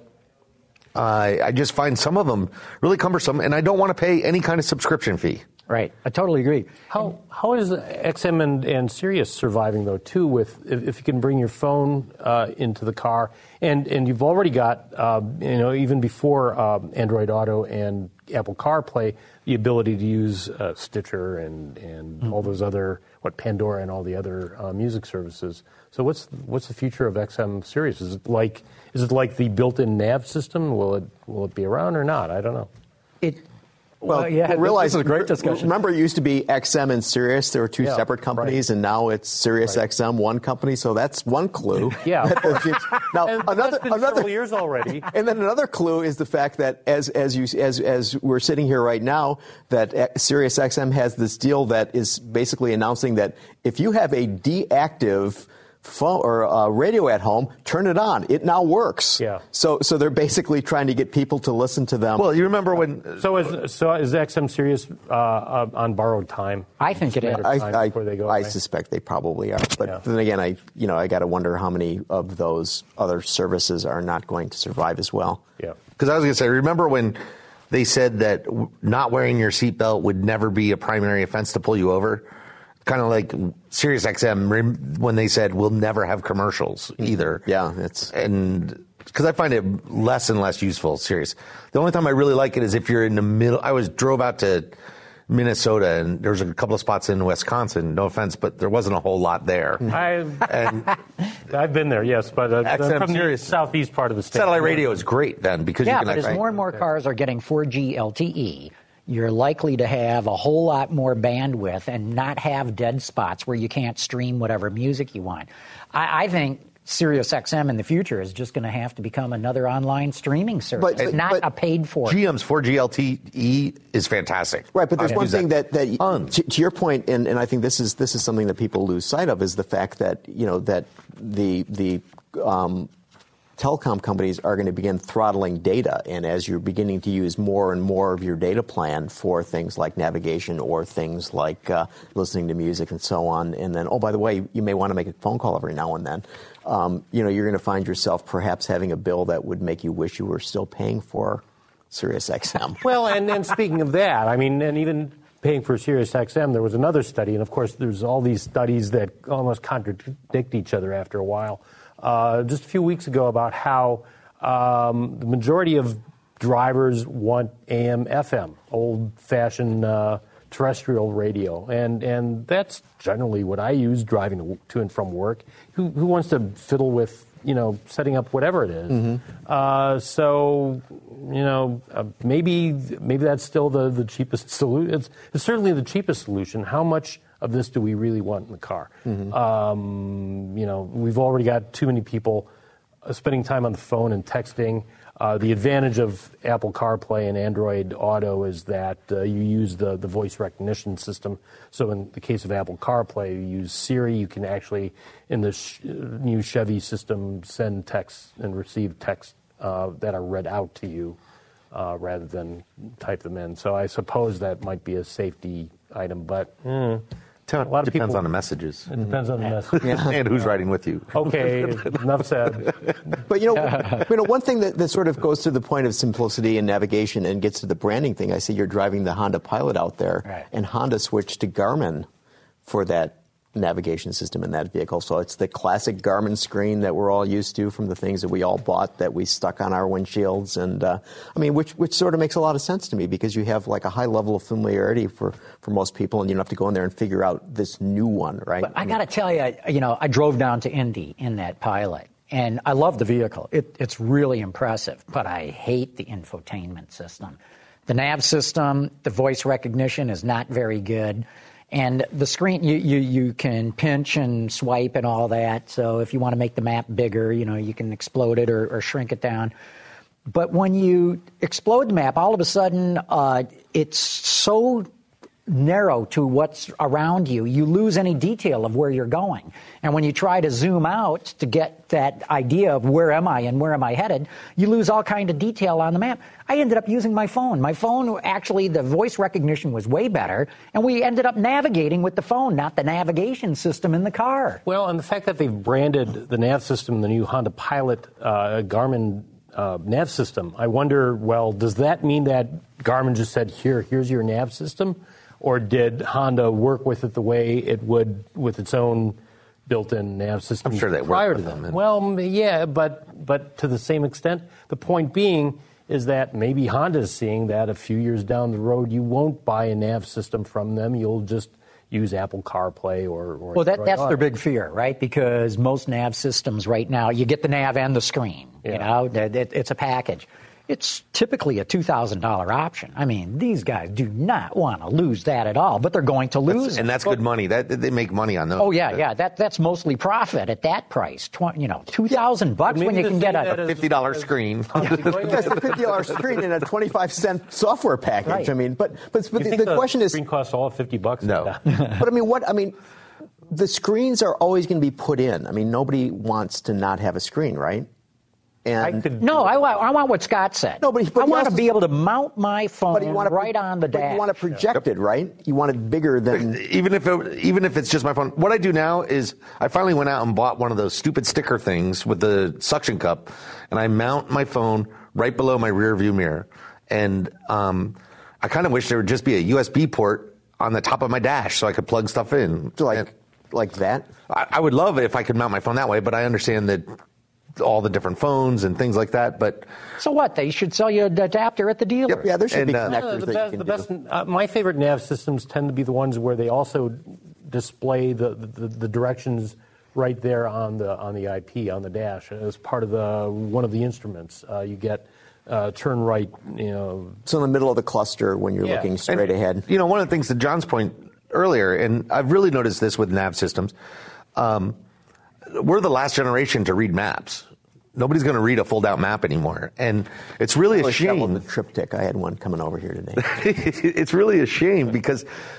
Speaker 5: uh, I just find some of them really cumbersome, and I don't want to pay any kind of subscription fee.
Speaker 2: Right. I totally agree.
Speaker 4: How how is X M and, and Sirius surviving though too? With if, if you can bring your phone uh, into the car, and, and you've already got uh, you know even before uh, Android Auto and Apple CarPlay, the ability to use uh, Stitcher and and mm-hmm. all those other what Pandora and all the other uh, music services. So what's what's the future of X M Sirius? Is it like is it like the built-in nav system? Will it will it be around or not? I don't know.
Speaker 2: It.
Speaker 3: Well,
Speaker 2: well, yeah,
Speaker 3: realize
Speaker 2: this is a great discussion.
Speaker 3: Remember, it used to be X M and Sirius. There were two
Speaker 4: yeah,
Speaker 3: separate companies,
Speaker 4: right.
Speaker 3: and now it's Sirius
Speaker 4: right.
Speaker 3: X M, one company. So that's one clue.
Speaker 4: Yeah.
Speaker 3: now
Speaker 4: and
Speaker 3: another
Speaker 4: been
Speaker 3: another
Speaker 4: several years already.
Speaker 3: And then another clue is the fact that as as you as as we're sitting here right now, that Sirius X M has this deal that is basically announcing that if you have a deactive phone or uh, radio at home, turn it on. It now works.
Speaker 4: Yeah.
Speaker 3: So so they're basically trying to get people to listen to them.
Speaker 5: Well, you remember when?
Speaker 4: So is so is X M Sirius uh, uh, on borrowed time?
Speaker 2: I think it is.
Speaker 3: I, I,
Speaker 4: they go
Speaker 3: I
Speaker 4: away?
Speaker 3: suspect they probably are. But
Speaker 4: Yeah.
Speaker 3: then again, I you know I got to wonder how many of those other services are not going to survive as well.
Speaker 4: Yeah.
Speaker 5: Because I was going to say, remember when they said that w- not wearing your seatbelt would never be a primary offense to pull you over? Kind of like Sirius X M when they said we'll never have commercials either.
Speaker 3: Yeah, it's
Speaker 5: and because I find it less and less useful. Sirius. The only time I really like it is if you're in the middle. I was drove out to Minnesota and there was a couple of spots in Wisconsin. No offense, but there wasn't a whole lot there.
Speaker 4: I've
Speaker 5: And
Speaker 4: I've been there, yes, but uh,
Speaker 5: X M
Speaker 4: from
Speaker 5: Sirius.
Speaker 4: the southeast part of the state.
Speaker 5: Satellite radio is great then because
Speaker 2: Yeah,
Speaker 5: you can
Speaker 2: but as
Speaker 5: actually,
Speaker 2: more and more cars are getting four G L T E, you're likely to have a whole lot more bandwidth and not have dead spots where you can't stream whatever music you want. I, I think Sirius X M in the future is just going to have to become another online streaming service,
Speaker 3: But- but-
Speaker 2: not
Speaker 3: but
Speaker 2: a paid for.
Speaker 5: G M's four G L T E is fantastic.
Speaker 3: right. But there's
Speaker 5: I
Speaker 3: one
Speaker 5: use
Speaker 3: thing that that,
Speaker 5: Tons.
Speaker 3: to, to your point, and, and I think this is this is something that people lose sight of is the fact that you know that the the um, telecom companies are going to begin throttling data, and as you're beginning to use more and more of your data plan for things like navigation or things like uh, listening to music and so on, and then, oh, by the way, you may want to make a phone call every now and then, um, you know, you're going to find yourself perhaps having a bill that would make you wish you were still paying for Sirius X M.
Speaker 4: Well, and, and speaking of that, I mean, and even paying for Sirius X M, there was another study, and of course there's all these studies that almost contradict each other after a while. Uh, just a few weeks ago about how um, the majority of drivers want A M F M, old-fashioned uh, terrestrial radio, and and that's generally what I use driving to, to and from work. Who, who wants to fiddle with, you know, setting up whatever it is? Mm-hmm. Uh, so, you know, uh, maybe maybe that's still the, the cheapest solution. It's, it's certainly the cheapest solution. How much of this do we really want in the car? Mm-hmm. Um, you know, we've already got too many people uh, spending time on the phone and texting. Uh, the advantage of Apple CarPlay and Android Auto is that uh, you use the, the voice recognition system. So in the case of Apple CarPlay, you use Siri. You can actually, in the sh- new Chevy system, send texts and receive texts uh, that are read out to you uh, rather than type them in. So I suppose that might be a safety item, but... Mm,
Speaker 5: A lot of depends people, on the messages.
Speaker 4: It depends on the message.
Speaker 5: Yeah. And who's riding with you.
Speaker 4: Okay, enough said.
Speaker 3: But, you know, you know, one thing that, that sort of goes to the point of simplicity and navigation and gets to the branding thing, I see you're driving the Honda Pilot out there, right. And Honda switched to Garmin for that navigation system in that vehicle. So it's the classic Garmin screen that we're all used to from the things that we all bought that we stuck on our windshields. And, uh, I mean, which which sort of makes a lot of sense to me because you have like a high level of familiarity for, for most people, and you don't have to go in there and figure out this new one, right?
Speaker 2: But I got to tell you, you know, I drove down to Indy in that Pilot, and I love the vehicle. It, it's really impressive, but I hate the infotainment system. The nav system, the voice recognition is not very good. And the screen, you, you, you can pinch and swipe and all that. So if you want to make the map bigger, you know, you can explode it or, or shrink it down. But when you explode the map, all of a sudden, uh, it's so narrow to what's around you, you lose any detail of where you're going. And when you try to zoom out to get that idea of where am I and where am I headed, you lose all kind of detail on the map. I ended up using my phone. My phone, actually, the voice recognition was way better, and we ended up navigating with the phone, not the navigation system in the car.
Speaker 4: Well, and the fact that they've branded the nav system, the new Honda Pilot uh, Garmin uh, nav system, I wonder, well, does that mean that Garmin just said, here, here's your nav system? Or did Honda work with it the way it would with its own built-in nav system
Speaker 5: I'm sure they
Speaker 4: prior
Speaker 5: to
Speaker 4: them?
Speaker 5: them.
Speaker 4: Well, yeah, but but to the same extent. The point being is that maybe Honda is seeing that a few years down the road you won't buy a nav system from them. You'll just use Apple CarPlay or, or
Speaker 2: well, that, that's
Speaker 4: Auto.
Speaker 2: Their big fear, right? Because most nav systems right now, you get the nav and the screen. Yeah. You know, it, it's a package. It's typically a two thousand dollars option. I mean, these guys do not want to lose that at all, but they're going to lose
Speaker 5: that's,
Speaker 2: it.
Speaker 5: And that's good money. That they make money on those.
Speaker 2: Oh yeah, yeah. That that's mostly profit at that price. Tw- you know, two thousand bucks when you can get a
Speaker 5: fifty dollars screen.
Speaker 3: That's a fifty dollars screen and a twenty-five cent software package.
Speaker 2: Right.
Speaker 3: I mean, but but, but the,
Speaker 4: the,
Speaker 3: the question is,
Speaker 4: screen costs all fifty bucks.
Speaker 5: No,
Speaker 3: but I mean, what I mean, the screens are always going to be put in. I mean, nobody wants to not have a screen, right? And
Speaker 4: I could,
Speaker 2: no, I want, I want what Scott said.
Speaker 3: No, but, but
Speaker 2: I want to
Speaker 3: also,
Speaker 2: be able to mount my phone
Speaker 3: but you want to,
Speaker 2: right on the dash.
Speaker 3: But you want to project yeah. it, right? You want it bigger than...
Speaker 5: Even if it, even if it's just my phone. What I do now is I finally went out and bought one of those stupid sticker things with the suction cup, and I mount my phone right below my rear view mirror. And um, I kind of wish there would just be a U S B port on the top of my dash so I could plug stuff in.
Speaker 3: Like,
Speaker 5: and
Speaker 3: like that?
Speaker 5: I, I would love it if I could mount my phone that way, but I understand that all the different phones and things like that, but
Speaker 2: so what? They should sell you an adapter at the dealer.
Speaker 3: Yep, yeah, there should
Speaker 5: and,
Speaker 3: be
Speaker 5: uh,
Speaker 3: connectors
Speaker 4: no, the
Speaker 3: that
Speaker 4: best,
Speaker 3: you can
Speaker 4: the
Speaker 3: do.
Speaker 4: best, uh, my favorite nav systems tend to be the ones where they also display the, the, the directions right there on the on the I P on the dash as part of the one of the instruments. Uh, you get uh, turn right, you know.
Speaker 3: So in the middle of the cluster when you're
Speaker 4: Yeah.
Speaker 3: looking straight
Speaker 5: and,
Speaker 3: ahead.
Speaker 5: You know, one of the things to John's point earlier, and I've really noticed this with nav systems. Um, we're the last generation to read maps. Nobody's going to read a fold-out map anymore, and it's really a shame.
Speaker 3: The triptych. I had one coming over here today.
Speaker 5: It's really a shame because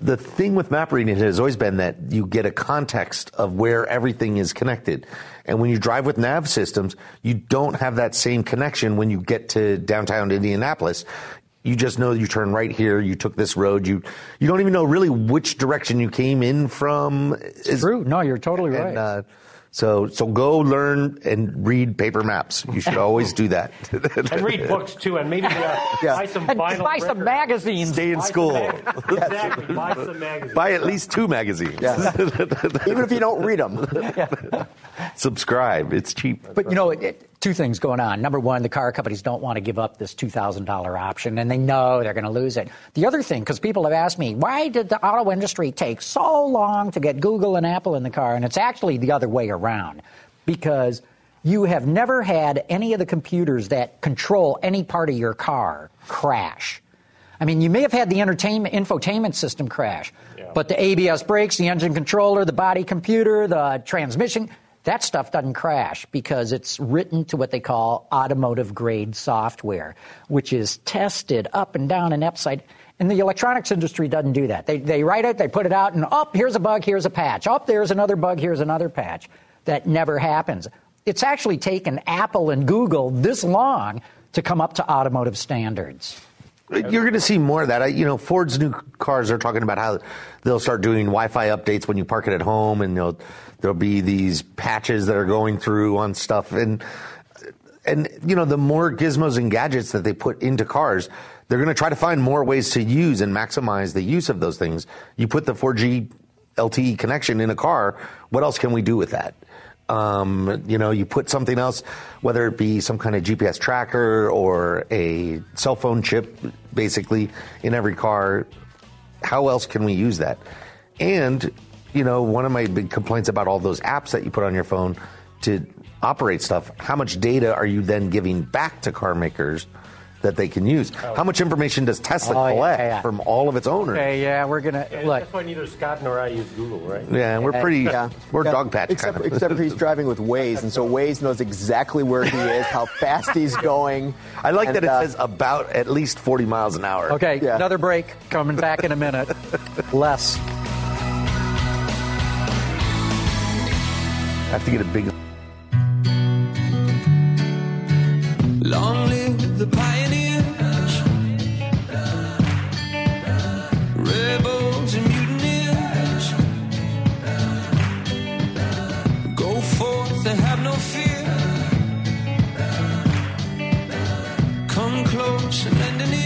Speaker 5: the thing with map reading has always been that you get a context of where everything is connected. And when you drive with nav systems, you don't have that same connection when you get to downtown Indianapolis. You just know you turn right here, you took this road, you you don't even know really which direction you came in from.
Speaker 2: It's is, true. No, you're totally
Speaker 5: and,
Speaker 2: right.
Speaker 5: Uh, So, so go learn and read paper maps. You should always do that.
Speaker 4: And read books too, and maybe uh,
Speaker 3: yeah.
Speaker 4: buy some
Speaker 2: and
Speaker 4: vinyl.
Speaker 2: buy some magazines.
Speaker 5: Stay in
Speaker 4: buy
Speaker 5: school.
Speaker 4: Exactly. Buy some magazines.
Speaker 5: Buy at least two magazines.
Speaker 3: Yeah. Even if you don't read them.
Speaker 2: Yeah.
Speaker 5: Subscribe. It's cheap.
Speaker 2: But you know, it, it, two things going on. Number one, the car companies don't want to give up this two thousand dollars option, and they know they're going to lose it. The other thing, because people have asked me, why did the auto industry take so long to get Google and Apple in the car? And it's actually the other way around. Because you have never had any of the computers that control any part of your car crash. I mean, you may have had the entertainment infotainment system crash, yeah. but the A B S brakes, the engine controller, the body computer, the transmission, that stuff doesn't crash because it's written to what they call automotive-grade software, which is tested up and down and upside. And the electronics industry doesn't do that. They, they write it, they put it out, and oh, here's a bug, here's a patch. Oh, there's another bug, here's another patch. That never happens. It's actually taken Apple and Google this long to come up to automotive standards.
Speaker 5: You're going to see more of that. I, you know, Ford's new cars are talking about how they'll start doing Wi-Fi updates when you park it at home, and there'll, there'll be these patches that are going through on stuff. And, and you know, the more gizmos and gadgets that they put into cars, they're going to try to find more ways to use and maximize the use of those things. You put the four G L T E connection in a car, what else can we do with that? Um, you know, you put something else, whether it be some kind of G P S tracker or a cell phone chip, basically, in every car. How else can we use that? And, you know, one of my big complaints about all those apps that you put on your phone to operate stuff, how much data are you then giving back to car makers that they can use? Oh. How much information does Tesla
Speaker 2: oh,
Speaker 5: collect
Speaker 2: yeah, yeah.
Speaker 5: from all of its owners?
Speaker 2: Okay, yeah, we're going to
Speaker 4: yeah,
Speaker 2: look.
Speaker 4: That's why neither Scott nor I use Google, right?
Speaker 5: Yeah, we're pretty, yeah. we're
Speaker 3: yeah.
Speaker 5: dog patch
Speaker 3: except,
Speaker 5: kind of.
Speaker 3: except for he's driving with Waze, and so Waze knows exactly where he is, how fast he's going.
Speaker 5: I like
Speaker 3: and,
Speaker 5: that it
Speaker 3: uh,
Speaker 5: says about at least forty miles an hour.
Speaker 2: Okay,
Speaker 3: yeah.
Speaker 2: another break. Coming back in a minute. Less.
Speaker 5: I have to get a big...
Speaker 6: Long live the pioneers, rebels and mutineers. Go forth and have no fear. Come close and lend an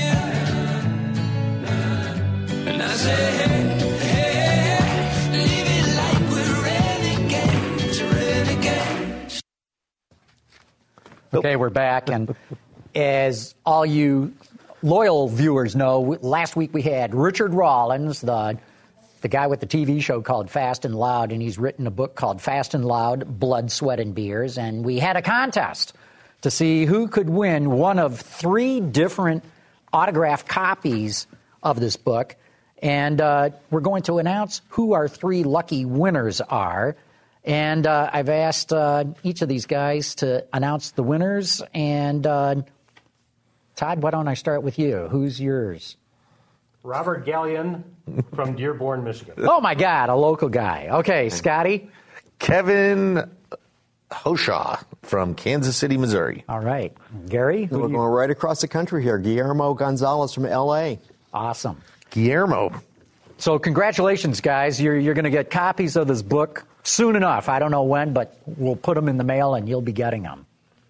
Speaker 6: ear. And I say, hey, hey, live it like we're renegades, renegades.
Speaker 2: Okay, we're back, and as all you loyal viewers know, last week we had Richard Rawlins, the the guy with the T V show called Fast and Loud, and he's written a book called Fast and Loud, Blood, Sweat, and Beers, and we had a contest to see who could win one of three different autographed copies of this book, and uh, we're going to announce who our three lucky winners are. And uh, I've asked uh, each of these guys to announce the winners. And uh, Todd, why don't I start with you? Who's yours?
Speaker 4: Robert Gallion from Dearborn, Michigan.
Speaker 2: Oh, my God, a local guy. Okay, Scotty?
Speaker 5: Kevin Hoshaw from Kansas City, Missouri.
Speaker 2: All right. Gary?
Speaker 3: We're going right across the country here. Guillermo Gonzalez from L A.
Speaker 2: Awesome.
Speaker 5: Guillermo.
Speaker 2: So congratulations, guys. You're, you're going to get copies of this book soon enough. I don't know when, but we'll put them in the mail and you'll be getting them.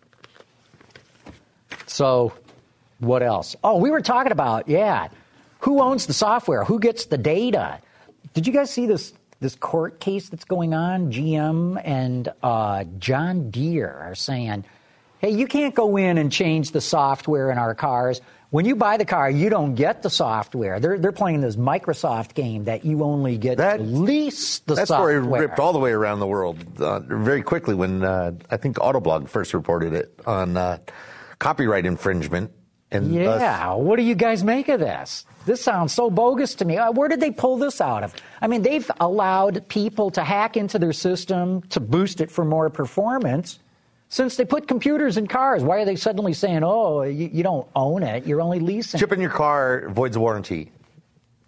Speaker 2: So what else? Oh, we were talking about, yeah, who owns the software? Who gets the data? Did you guys see this this court case that's going on? G M and uh, John Deere are saying, hey, you can't go in and change the software in our cars. When you buy the car, you don't get the software. They're they're playing this Microsoft game that you only get
Speaker 5: That-
Speaker 2: to lease the
Speaker 5: That
Speaker 2: software.
Speaker 5: story ripped all the way around the world uh, very quickly when uh, I think Autoblog first reported it on uh, copyright infringement. And thus-
Speaker 2: Yeah, what do you guys make of this? This sounds so bogus to me. Uh, Where did they pull this out of? I mean, they've allowed people to hack into their system to boost it for more performance. Since they put computers in cars, why are they suddenly saying, oh, you, you don't own it, you're only leasing?
Speaker 5: chip in your car voids warranty.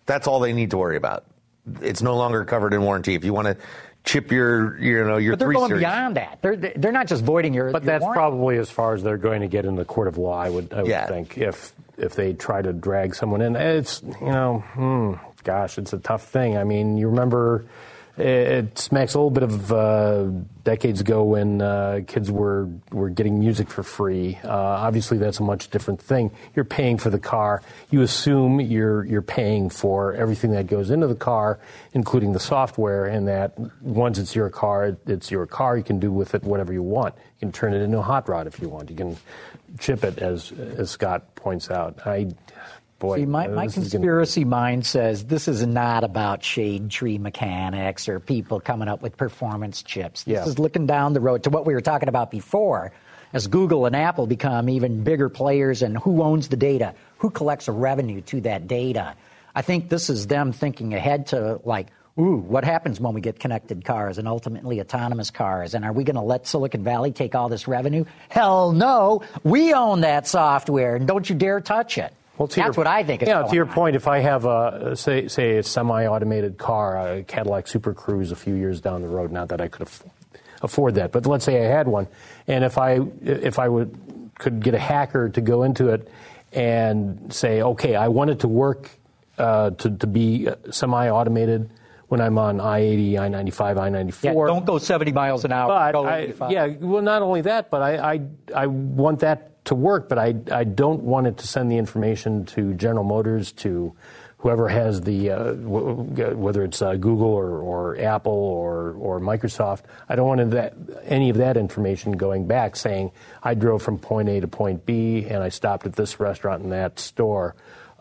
Speaker 5: That's all they need to worry about. It's no longer covered in warranty. If you want to chip your, you know, your
Speaker 2: but they're
Speaker 5: three
Speaker 2: going
Speaker 5: series.
Speaker 2: beyond that. They're they're not just voiding your.
Speaker 4: But
Speaker 2: your
Speaker 4: that's
Speaker 2: warranty.
Speaker 4: probably as far as they're going to get in the court of law. I would, I would
Speaker 5: Yeah.
Speaker 4: think if if they try to drag someone in, it's you know, hmm, gosh, it's a tough thing. I mean, you remember. It smacks a little bit of uh, decades ago when uh, kids were, were getting music for free. Uh, obviously, that's a much different thing. You're paying for the car. You assume you're you're paying for everything that goes into the car, including the software, and that once it's your car, it's your car. You can do with it whatever you want. You can turn it into a hot rod if you want. You can chip it, as as Scott points out. I. Boy,
Speaker 2: See, my, my
Speaker 4: this is
Speaker 2: conspiracy mind says this is not about shade tree mechanics or people coming up with performance chips. This
Speaker 4: Yeah.
Speaker 2: is looking down the road to what we were talking about before. As Google and Apple become even bigger players, and who owns the data? Who collects a revenue to that data? I think this is them thinking ahead to, like, ooh, what happens when we get connected cars and ultimately autonomous cars? And are we going to let Silicon Valley take all this revenue? Hell no. We own that software, and don't you dare touch it.
Speaker 4: Well, to
Speaker 2: That's
Speaker 4: your,
Speaker 2: what I think is
Speaker 4: Yeah,
Speaker 2: going
Speaker 4: to your
Speaker 2: on.
Speaker 4: point, if I have a say say a semi-automated car, a Cadillac Super Cruise, a few years down the road, not that I could aff- afford that, but let's say I had one, and if I if I would could get a hacker to go into it and say, okay, I want it to work uh, to to be semi-automated when I'm on I eighty, I ninety-five, I ninety-four.
Speaker 2: Yeah, don't go seventy miles an hour.
Speaker 4: But
Speaker 2: go
Speaker 4: I,
Speaker 2: eighty-five.
Speaker 4: yeah, well, not only that, but I, I, I want that to work, but I, I don't want it to send the information to General Motors, to whoever has the, uh, w- whether it's uh, Google or, or Apple or, or Microsoft. I don't want that, any of that information going back saying I drove from point A to point B and I stopped at this restaurant and that store.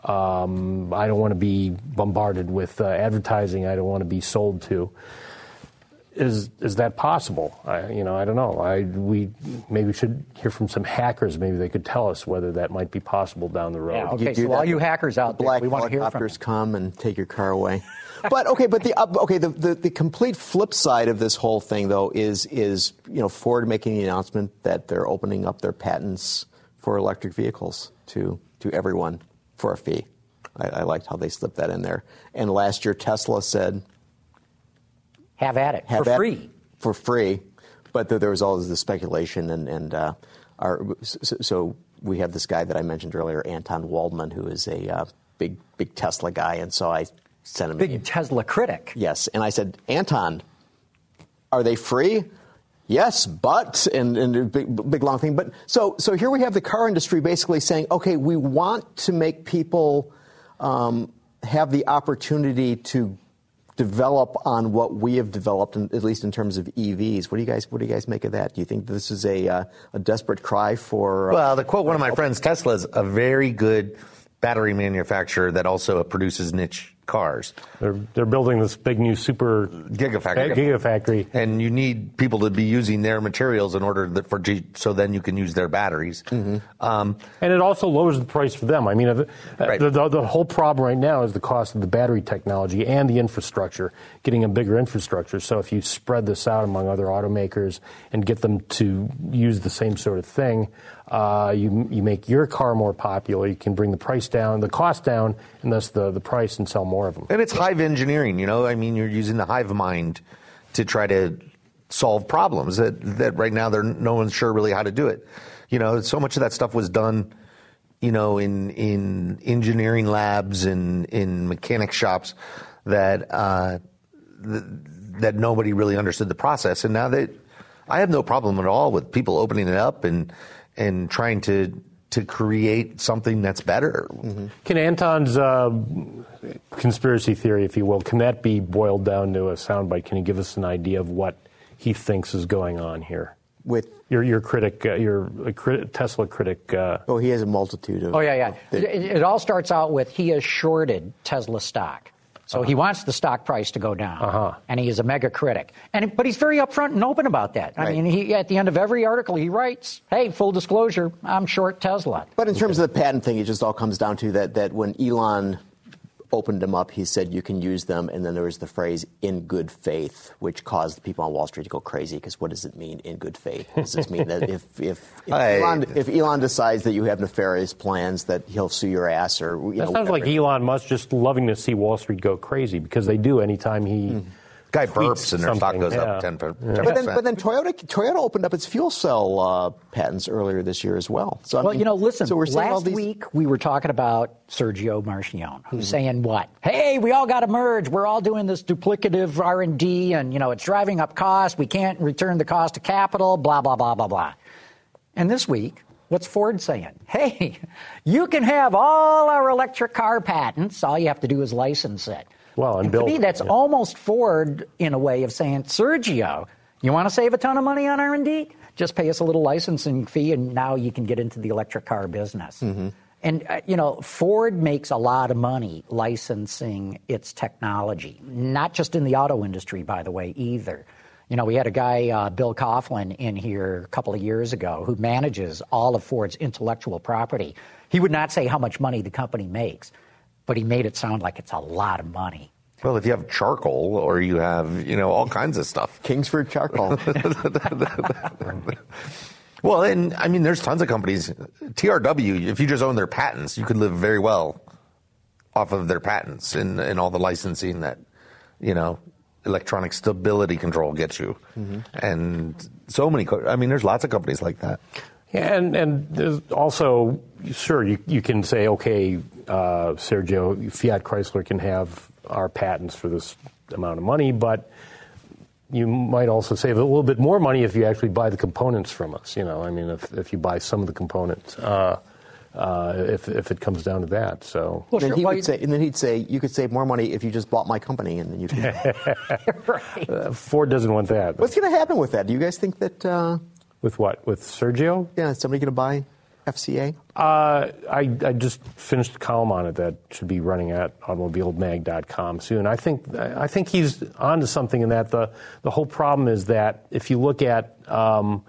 Speaker 4: Um, I don't want to be bombarded with uh, advertising I don't want to be sold to. Is is that possible? I, you know, I don't know. I we maybe we should hear from some hackers. Maybe they could tell us whether that might be possible down the road.
Speaker 2: Yeah, okay,
Speaker 3: You do
Speaker 2: so all
Speaker 3: that,
Speaker 2: you hackers out there,
Speaker 3: black
Speaker 2: we want to hear from
Speaker 3: helicopters
Speaker 2: you.
Speaker 3: come and take your car away. But okay, but the uh, okay the, the the complete flip side of this whole thing though is is you know Ford making the announcement that they're opening up their patents for electric vehicles to to everyone for a fee. I, I liked how they slipped that in there. And last year Tesla said.
Speaker 2: Have at it
Speaker 3: Have
Speaker 2: for
Speaker 3: at-
Speaker 2: free.
Speaker 3: For free, but there, there was always the speculation, and and uh, our, so, so we have this guy that I mentioned earlier, Anton Waldman, who is a uh, big big Tesla guy, and so I sent him
Speaker 2: Big
Speaker 3: an
Speaker 2: Tesla critic.
Speaker 3: yes, and I said, Anton, are they free? Yes, but and and a big big long thing, but so so here we have the car industry basically saying, okay, we want to make people um, have the opportunity to develop on what we have developed, in, at least in terms of E Vs. What do you guys What do you guys make of that? Do you think this is a uh, a desperate cry for? Uh,
Speaker 5: Well, to quote one of my friends, Tesla is a very good battery manufacturer that also produces niche cars.
Speaker 4: They're they're building this big new super
Speaker 5: Gigafactory.
Speaker 4: gigafactory.
Speaker 5: And you need people to be using their materials in order that for G, so then you can use their batteries. Um,
Speaker 4: And it also lowers the price for them. I mean, if,
Speaker 5: Right.
Speaker 4: the, the, the whole problem right now is the cost of the battery technology and the infrastructure, getting a bigger infrastructure. So if you spread this out among other automakers and get them to use the same sort of thing, uh, you you make your car more popular. You can bring the price down, the cost down, and thus the, the price, and sell more of them.
Speaker 5: and it's hive engineering, you know. I mean, you're using the hive mind to try to solve problems that, that right now they're, no one's sure really how to do it. You know, so much of that stuff was done, you know, in in engineering labs and in mechanic shops that uh, th- that nobody really understood the process. And now that I have no problem at all with people opening it up and and trying to to create something that's better.
Speaker 4: Can Anton's uh, conspiracy theory, if you will, can that be boiled down to a soundbite? Can you give us an idea of what he thinks is going on here?
Speaker 3: with
Speaker 4: Your your critic, uh, your uh, crit- Tesla critic. Uh,
Speaker 3: oh, he has a multitude of.
Speaker 2: Oh, yeah, yeah.
Speaker 3: They-
Speaker 2: It, it all starts out with he has shorted Tesla stock. So he wants the stock price to go down.
Speaker 4: Uh-huh.
Speaker 2: And he is a mega critic. And but he's very upfront and open about that. I
Speaker 3: Right.
Speaker 2: mean, he at the end of every article he writes, hey, full disclosure, I'm short Tesla.
Speaker 3: But in terms of the patent thing, it just all comes down to that that when Elon opened them up, he said you can use them, and then there was the phrase "in good faith," which caused the people on Wall Street to go crazy. Because what does it mean, in good faith? Does this mean that if if, if,
Speaker 5: I,
Speaker 3: Elon, if Elon decides that you have nefarious plans, that he'll sue your ass, or you
Speaker 4: that
Speaker 3: know,
Speaker 4: sounds
Speaker 3: whatever.
Speaker 4: like Elon Musk just loving to see Wall Street go crazy, because they do anytime he.
Speaker 3: Mm.
Speaker 5: Guy
Speaker 4: tweets
Speaker 5: burps and their stock
Speaker 4: something,
Speaker 5: goes
Speaker 4: yeah.
Speaker 5: up ten percent.
Speaker 3: But then, but then Toyota Toyota opened up its fuel cell uh, patents earlier this year as well. So I
Speaker 2: Well,
Speaker 3: mean,
Speaker 2: you know, listen,
Speaker 3: so we're seeing all
Speaker 2: last
Speaker 3: these...
Speaker 2: week we were talking about Sergio Marchionne, who's
Speaker 3: Mm-hmm.
Speaker 2: saying what? Hey, we all got to merge. We're all doing this duplicative R and D, and, you know, it's driving up costs. We can't return the cost of capital, blah, blah, blah, blah, blah. And this week, what's Ford saying? Hey, you can have all our electric car patents. All you have to do is license it.
Speaker 4: Well, and
Speaker 2: and
Speaker 4: build
Speaker 2: to me,
Speaker 4: it,
Speaker 2: that's
Speaker 4: yeah.
Speaker 2: almost Ford in a way of saying, Sergio, you want to save a ton of money on R and D? Just pay us a little licensing fee, and now you can get into the electric car business. Mm-hmm. And, uh, you know, Ford makes a lot of money licensing its technology, not just in the auto industry, by the way, either. You know, we had a guy, uh, Bill Coughlin, in here a couple of years ago who manages all of Ford's intellectual property. He would not say how much money the company makes, but he made it sound like it's a lot of money.
Speaker 5: Well, if you have charcoal or you have, you know, all kinds of stuff.
Speaker 3: Kingsford charcoal.
Speaker 5: Well, and I mean, there's tons of companies. T R W, if you just own their patents, you could live very well off of their patents and, and all the licensing that, you know, electronic stability control gets you. Mm-hmm. And so many, co- I mean, there's lots of companies like that.
Speaker 4: Yeah, and, and there's also, sure, you, you can say, okay, uh, Sergio, Fiat Chrysler can have our patents for this amount of money, but you might also save a little bit more money if you actually buy the components from us. You know, I mean, if, if you buy some of the components, uh, uh, if if it comes down to that. So,
Speaker 3: Well, then he would say, and then he'd say, you could save more money if you just bought my company, and then you can.
Speaker 2: Right.
Speaker 4: uh, Ford doesn't want that.
Speaker 3: What's going to happen with that? Do you guys think that? Uh,
Speaker 4: With what? With Sergio?
Speaker 3: yeah, is somebody going to buy F C A?
Speaker 4: Uh, I, I just finished a column on it that should be running at automobile mag dot com soon. I think I think he's onto something in that. The the whole problem is that if you look at um,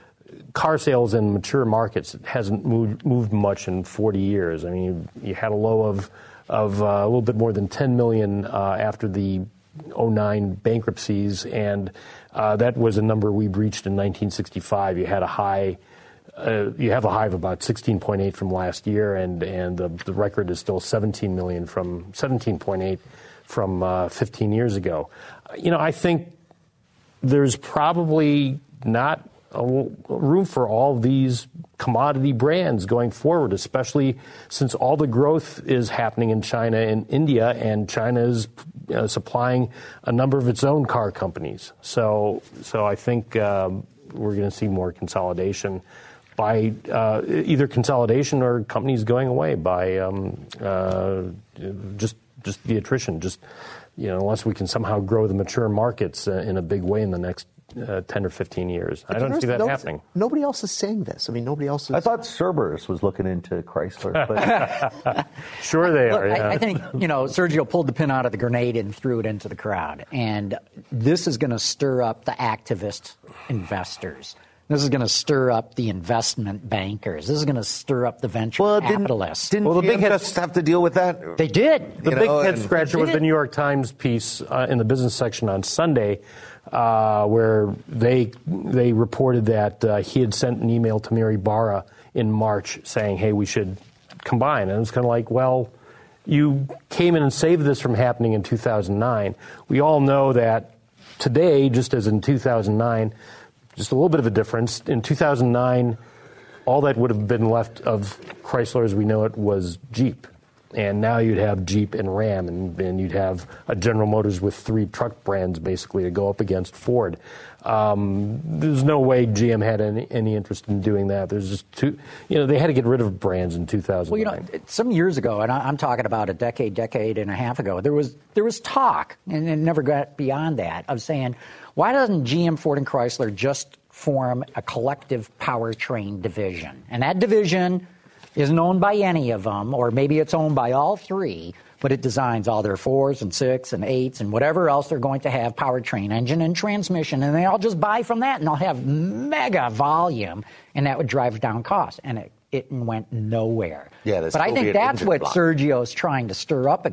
Speaker 4: car sales in mature markets, it hasn't moved, moved much in forty years. I mean, you, you had a low of of uh, a little bit more than ten million uh, after the oh nine bankruptcies, and uh, that was a number we reached in nineteen sixty-five. You had a high. Uh, you have a high of about sixteen point eight from last year, and and the, the record is still seventeen million from seventeen point eight from uh, fifteen years ago. You know, I think there's probably not a room for all these commodity brands going forward, especially since all the growth is happening in China and India, and China is uh, supplying a number of its own car companies. So, so I think um, we're going to see more consolidation. By uh, either consolidation or companies going away by um, uh, just just the attrition. Just you know, unless we can somehow grow the mature markets uh, in a big way in the next uh, ten or fifteen years,
Speaker 3: But
Speaker 4: I don't
Speaker 3: there's
Speaker 4: see that
Speaker 3: no-
Speaker 4: happening.
Speaker 3: Nobody else is saying this. I mean, nobody else is.
Speaker 7: I thought Cerberus was looking into Chrysler. But
Speaker 4: Sure, they
Speaker 2: Look,
Speaker 4: are. Yeah.
Speaker 2: I, I think, you know, Sergio pulled the pin out of the grenade and threw it into the crowd. And this is going to stir up the activist investors. This is going to stir up the investment bankers. This is going to stir up the venture
Speaker 5: Well, didn't,
Speaker 2: capitalists.
Speaker 5: didn't
Speaker 4: Well, the big
Speaker 5: G M
Speaker 4: heads-
Speaker 5: just have to deal with that?
Speaker 2: They did.
Speaker 4: The
Speaker 5: You
Speaker 4: big
Speaker 5: know,
Speaker 4: head
Speaker 5: and-
Speaker 4: scratcher was the New York Times piece uh, in the business section on Sunday, uh, where they they reported that uh, he had sent an email to Mary Barra in March saying, "Hey, we should combine." And it's kind of like, well, you came in and saved this from happening in two thousand nine. We all know that today, just as in two thousand nine. Just a little bit of a difference. In two thousand nine, all that would have been left of Chrysler as we know it was Jeep. And now you'd have Jeep and Ram, and, and you'd have a General Motors with three truck brands basically to go up against Ford. Um, there's no way G M had any, any interest in doing that. There's just too, you know, they had to get rid of brands in two thousand nine.
Speaker 2: Well, you know, some years ago, and I- I'm talking about a decade, decade and a half ago, there was there was talk, and it never got beyond that, of saying, why doesn't G M, Ford, and Chrysler just form a collective powertrain division? And that division isn't owned by any of them, or maybe it's owned by all three, but it designs all their fours and six and eights and whatever else they're going to have, powertrain, engine, and transmission, and they all just buy from that, and they'll have mega volume, and that would drive down costs. And it, it went nowhere.
Speaker 5: Yeah, the
Speaker 2: but I think
Speaker 5: Soviet
Speaker 2: that's
Speaker 5: engine
Speaker 2: what
Speaker 5: block.
Speaker 2: Sergio's trying to stir up again.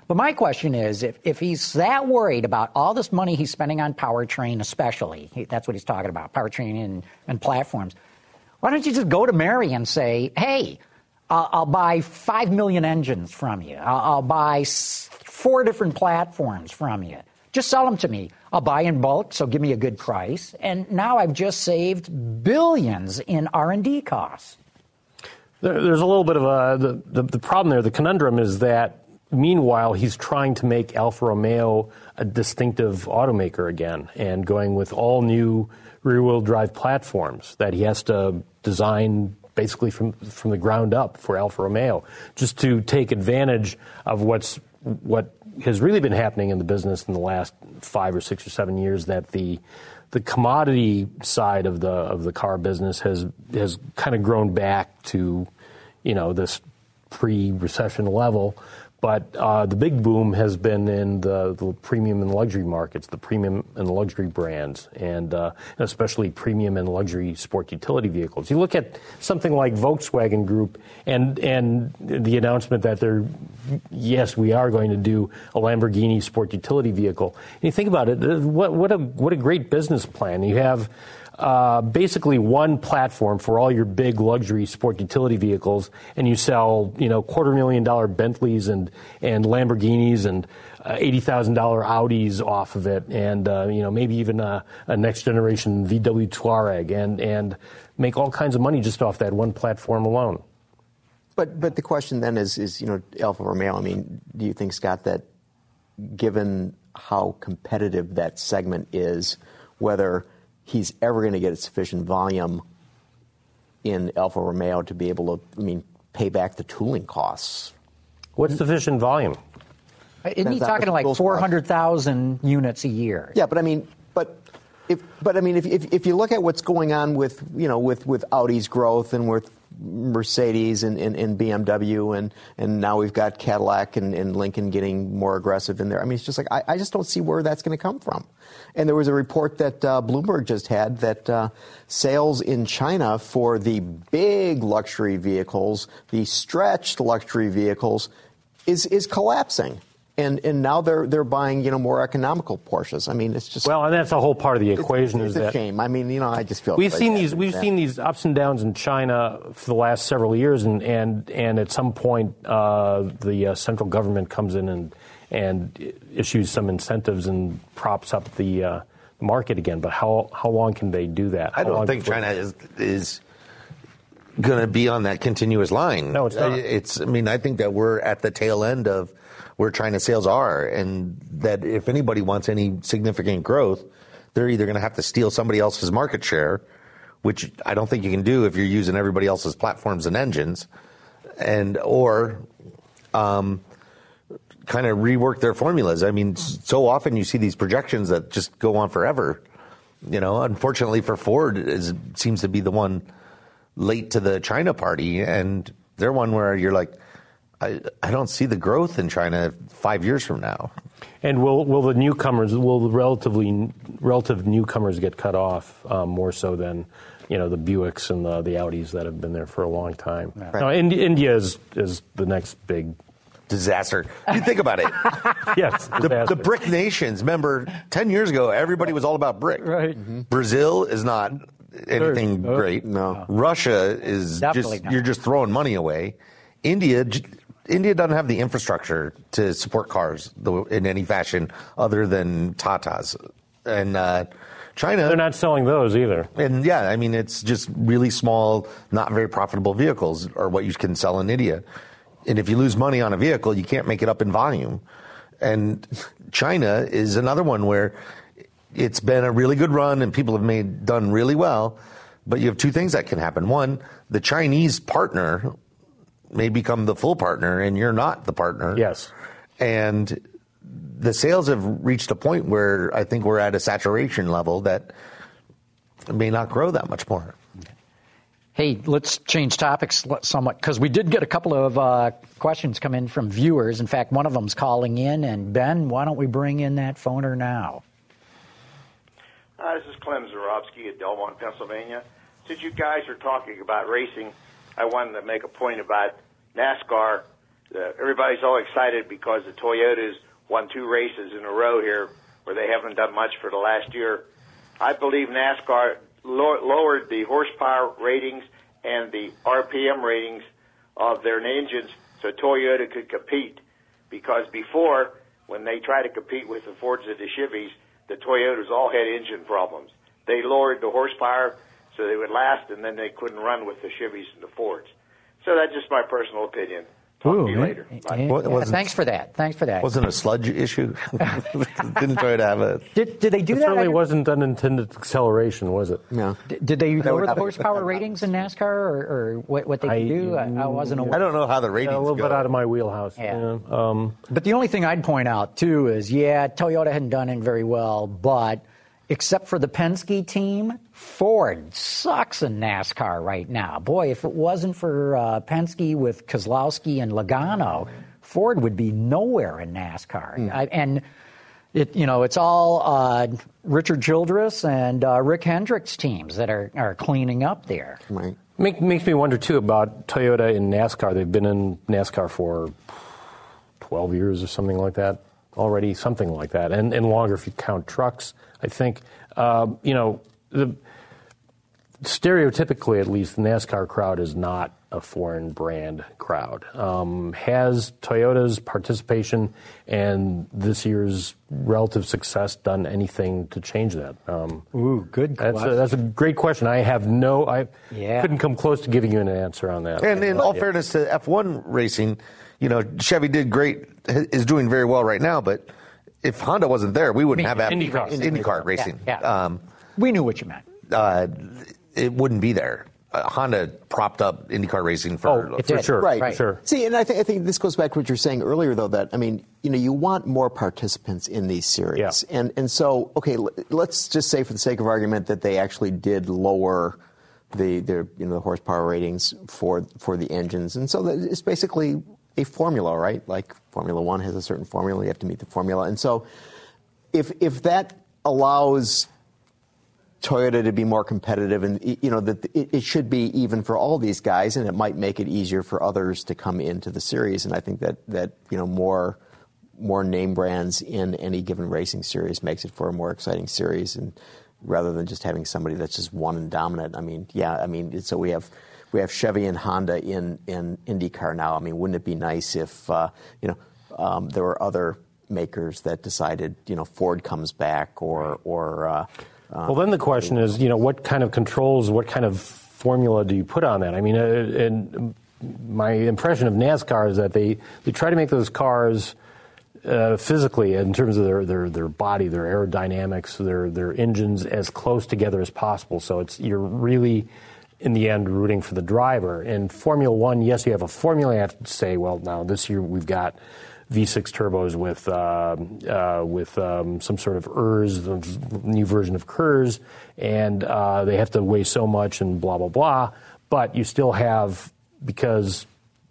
Speaker 2: But my question is, if, if he's that worried about all this money he's spending on powertrain, especially, he, that's what he's talking about, powertrain and, and platforms, why don't you just go to Mary and say, hey, I'll, I'll buy five million engines from you. I'll, I'll buy s- four different platforms from you. Just sell them to me. I'll buy in bulk, so give me a good price. And now I've just saved billions in R and D costs.
Speaker 4: There, there's a little bit of a, the, the, the problem there, the conundrum is that meanwhile he's trying to make Alfa Romeo a distinctive automaker again and going with all new rear-wheel drive platforms that he has to design basically from, from the ground up for Alfa Romeo, just to take advantage of what's what has really been happening in the business in the last five or six or seven years, that the the commodity side of the of the car business has has kind of grown back to, you know, this pre-recession level. But uh, the big boom has been in the, the premium and luxury markets, the premium and luxury brands, and uh, especially premium and luxury sport utility vehicles. You look at something like Volkswagen Group and and the announcement that they're, yes, we are going to do a Lamborghini sport utility vehicle. And you think about it, what what a what a great business plan. You have Uh, basically one platform for all your big luxury sport utility vehicles, and you sell, you know, quarter million dollar Bentleys and, and Lamborghinis and uh, eighty thousand dollar Audis off of it, and, uh, you know, maybe even a, a next generation V W Touareg, and, and make all kinds of money just off that one platform alone.
Speaker 3: But but the question then is, is you know, Alfa Romeo, I mean, do you think, Scott, that given how competitive that segment is, whether he's ever going to get sufficient volume in Alfa Romeo to be able to, I mean, pay back the tooling costs?
Speaker 4: What's sufficient volume?
Speaker 2: Isn't he talking like four hundred thousand units a year?
Speaker 3: Yeah, but I mean, but if, but I mean, if, if if you look at what's going on with, you know, with, with Audi's growth and with Mercedes and, and, and B M W and, and now we've got Cadillac and, and Lincoln getting more aggressive in there. I mean, it's just like, I, I just don't see where that's going to come from. And there was a report that uh, Bloomberg just had that uh, sales in China for the big luxury vehicles, the stretched luxury vehicles, is is collapsing. And and now they're they're buying, you know, more economical Porsches. I mean, it's just,
Speaker 4: well, and that's a whole part of the equation.
Speaker 3: It's, it's
Speaker 4: is
Speaker 3: a
Speaker 4: that
Speaker 3: shame. I mean, you know, I just feel
Speaker 4: we've
Speaker 3: like
Speaker 4: seen
Speaker 3: that.
Speaker 4: these we've
Speaker 3: Yeah.
Speaker 4: seen these ups and downs in China for the last several years, and and, and at some point uh, the uh, central government comes in and and issues some incentives and props up the uh, market again. But how how long can they do that? How
Speaker 5: I don't
Speaker 4: long
Speaker 5: think
Speaker 4: before-
Speaker 5: China is is going to be on that continuous line.
Speaker 4: No, it's not.
Speaker 5: It's. I mean, I think that we're at the tail end of where China sales are, and that if anybody wants any significant growth, they're either going to have to steal somebody else's market share, which I don't think you can do if you're using everybody else's platforms and engines, and or um, kind of rework their formulas. I mean, so often you see these projections that just go on forever. You know, unfortunately for Ford, is seems to be the one late to the China party, and they're one where you're like, I, I don't see the growth in China five years from now.
Speaker 4: And will will the newcomers, will the relatively relative newcomers get cut off um, more so than, you know, the Buicks and the, the Audis that have been there for a long time?
Speaker 3: Right.
Speaker 4: No, Indi- India is is the next big
Speaker 5: Disaster. You think about it.
Speaker 4: yes.
Speaker 5: The,
Speaker 4: disaster.
Speaker 5: the BRIC nations, remember, ten years ago, everybody was all about BRIC.
Speaker 4: Right.
Speaker 3: Mm-hmm.
Speaker 5: Brazil is not anything
Speaker 4: Oh.
Speaker 5: great.
Speaker 3: No.
Speaker 5: Russia is
Speaker 2: Definitely
Speaker 5: just,
Speaker 2: not.
Speaker 5: you're just throwing money away. India, j- India doesn't have the infrastructure to support cars though, in any fashion other than Tatas. And uh, China.
Speaker 4: They're not selling those either.
Speaker 5: And yeah, I mean, it's just really small, not very profitable vehicles are what you can sell in India. And if you lose money on a vehicle, you can't make it up in volume. And China is another one where it's been a really good run and people have made done really well. But you have two things that can happen. One, the Chinese partner may become the full partner and you're not the partner.
Speaker 4: Yes.
Speaker 5: And the sales have reached a point where I think we're at a saturation level that may not grow that much more.
Speaker 2: Hey, let's change topics somewhat, because we did get a couple of uh, questions come in from viewers. In fact, one of them's calling in. And, Ben, why don't we bring in that phoner now?
Speaker 8: Uh, this is Clem Zarobsky at Delmont, Pennsylvania. Since you guys are talking about racing, I wanted to make a point about NASCAR. uh, everybody's all excited because the Toyotas won two races in a row here where they haven't done much for the last year. I believe NASCAR low, lowered the horsepower ratings and the R P M ratings of their engines so Toyota could compete. Because before, when they tried to compete with the Fords and the Chevys, the Toyotas all had engine problems. They lowered the horsepower so they would last, and then they couldn't run with the Chevys and the Fords. So that's just my personal opinion. Talk
Speaker 2: Ooh,
Speaker 8: to you later. Bye.
Speaker 3: Well, it
Speaker 2: Yeah,
Speaker 3: wasn't-
Speaker 2: thanks for that. Thanks for that.
Speaker 3: Wasn't a sludge issue? Didn't try to have a.
Speaker 2: Did, did they do
Speaker 4: It
Speaker 2: that?
Speaker 4: certainly wasn't unintended acceleration, was it?
Speaker 3: No.
Speaker 2: Did, did they lower
Speaker 3: would-
Speaker 2: the horsepower ratings in NASCAR, or, or what, what they
Speaker 4: I-
Speaker 2: can do? I, I wasn't aware.
Speaker 3: I don't know how the ratings
Speaker 4: Yeah, a little
Speaker 3: go.
Speaker 4: bit out of my wheelhouse.
Speaker 2: Yeah.
Speaker 4: Yeah. Um,
Speaker 2: But the only thing I'd point out, too, is, yeah, Toyota hadn't done it very well, but except for the Penske team, Ford sucks in NASCAR right now. Boy, if it wasn't for uh, Penske with Keselowski and Logano, Ford would be nowhere in NASCAR.
Speaker 3: Hmm.
Speaker 2: I, and, it, you know, it's all uh, Richard Childress and uh, Rick Hendrick's teams that are, are cleaning up there.
Speaker 3: Right.
Speaker 4: Make, makes me wonder, too, about Toyota in NASCAR. They've been in NASCAR for twelve years or something like that already, something like that, and, and longer if you count trucks, I think. Um, you know, the, stereotypically, at least, the NASCAR crowd is not a foreign brand crowd. Um, has Toyota's participation and this year's relative success done anything to change that? Um,
Speaker 2: Ooh, good
Speaker 4: that's
Speaker 2: question.
Speaker 4: a, that's a great question. I have no, I
Speaker 2: Yeah.
Speaker 4: couldn't come close to giving you an answer on that.
Speaker 5: And in all
Speaker 4: Yeah.
Speaker 5: fairness to F one racing, you know, Chevy did great, is doing very well right now, but if Honda wasn't there, we wouldn't
Speaker 2: I
Speaker 5: have
Speaker 2: mean,
Speaker 5: F-
Speaker 4: IndyCar.
Speaker 5: IndyCar racing.
Speaker 2: Yeah, yeah.
Speaker 5: Um,
Speaker 2: We knew what you meant.
Speaker 5: uh, it wouldn't be there. Uh, Honda propped up IndyCar racing for,
Speaker 4: Oh,
Speaker 2: It
Speaker 4: for
Speaker 2: did.
Speaker 4: sure.
Speaker 3: Right.
Speaker 2: Right.
Speaker 4: Sure.
Speaker 3: See, and I, th- I think this goes back to what you were saying earlier, though, that, I mean, you know, you want more participants in these series.
Speaker 4: Yeah.
Speaker 3: And and so, okay, l- let's just say for the sake of argument that they actually did lower the, the you know, the horsepower ratings for for the engines. And so that it's basically a formula, right? Like Formula One has a certain formula, you have to meet the formula. And so if if that allows Toyota to be more competitive, and you know that it, it should be even for all these guys, and it might make it easier for others to come into the series. And I think that that you know more more name brands in any given racing series makes it for a more exciting series, and rather than just having somebody that's just one and dominant. I mean, yeah, I mean, so we have we have Chevy and Honda in in IndyCar now. I mean, wouldn't it be nice if uh, you know um, there were other makers that decided, you know, Ford comes back or or uh,
Speaker 4: Well, then the question is, you know, what kind of controls, what kind of formula do you put on that? I mean, uh, and my impression of NASCAR is that they, they try to make those cars uh, physically, in terms of their, their, their body, their aerodynamics, their their engines, as close together as possible. So it's you're really, in the end, rooting for the driver. In Formula One, yes, you have a formula. You have to say, well, now this year we've got V six turbos with uh, uh, with um, some sort of E R S, the new version of K E R S, and uh, they have to weigh so much and blah, blah, blah. But you still have, because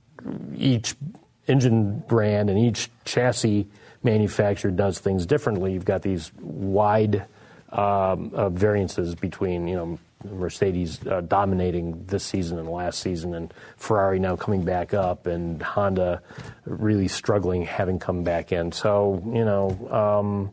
Speaker 4: each engine brand and each chassis manufacturer does things differently, you've got these wide um, uh, variances between, you know, Mercedes uh, dominating this season and last season, and Ferrari now coming back up, and Honda really struggling, having come back in. So, you know, um,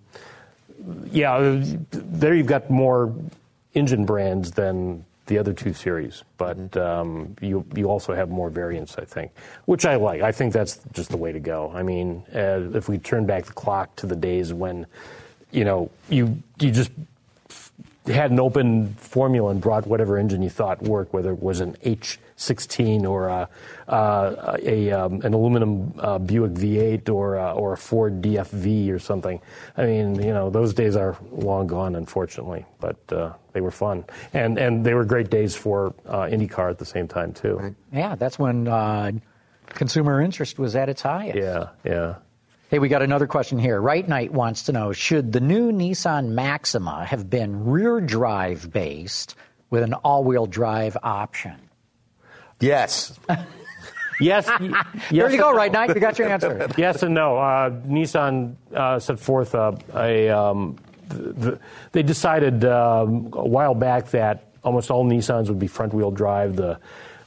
Speaker 4: yeah, there you've got more engine brands than the other two series, but um, you you also have more variants, I think, which I like. I think that's just the way to go. I mean, uh, if we turn back the clock to the days when, you know, you you just had an open formula and brought whatever engine you thought worked, whether it was an H sixteen or a, uh, a um, an aluminum uh, Buick V eight or uh, or a Ford D F V or something. I mean, you know, those days are long gone, unfortunately, but uh, they were fun, and and they were great days for uh, IndyCar at the same time too. Right.
Speaker 2: Yeah, that's when uh, consumer interest was at its highest.
Speaker 4: Yeah, yeah.
Speaker 2: Hey, we got another question here. Right Knight wants to know, should the new Nissan Maxima have been rear drive based with an all-wheel drive option?
Speaker 5: yes.
Speaker 4: Yes. y- yes
Speaker 2: There you go,
Speaker 4: and
Speaker 2: Right
Speaker 4: no.
Speaker 2: Knight. You got your answer.
Speaker 4: Yes and no. Uh, Nissan uh, set forth a, a um, th- th- they decided um, a while back that almost all Nissans would be front-wheel drive. The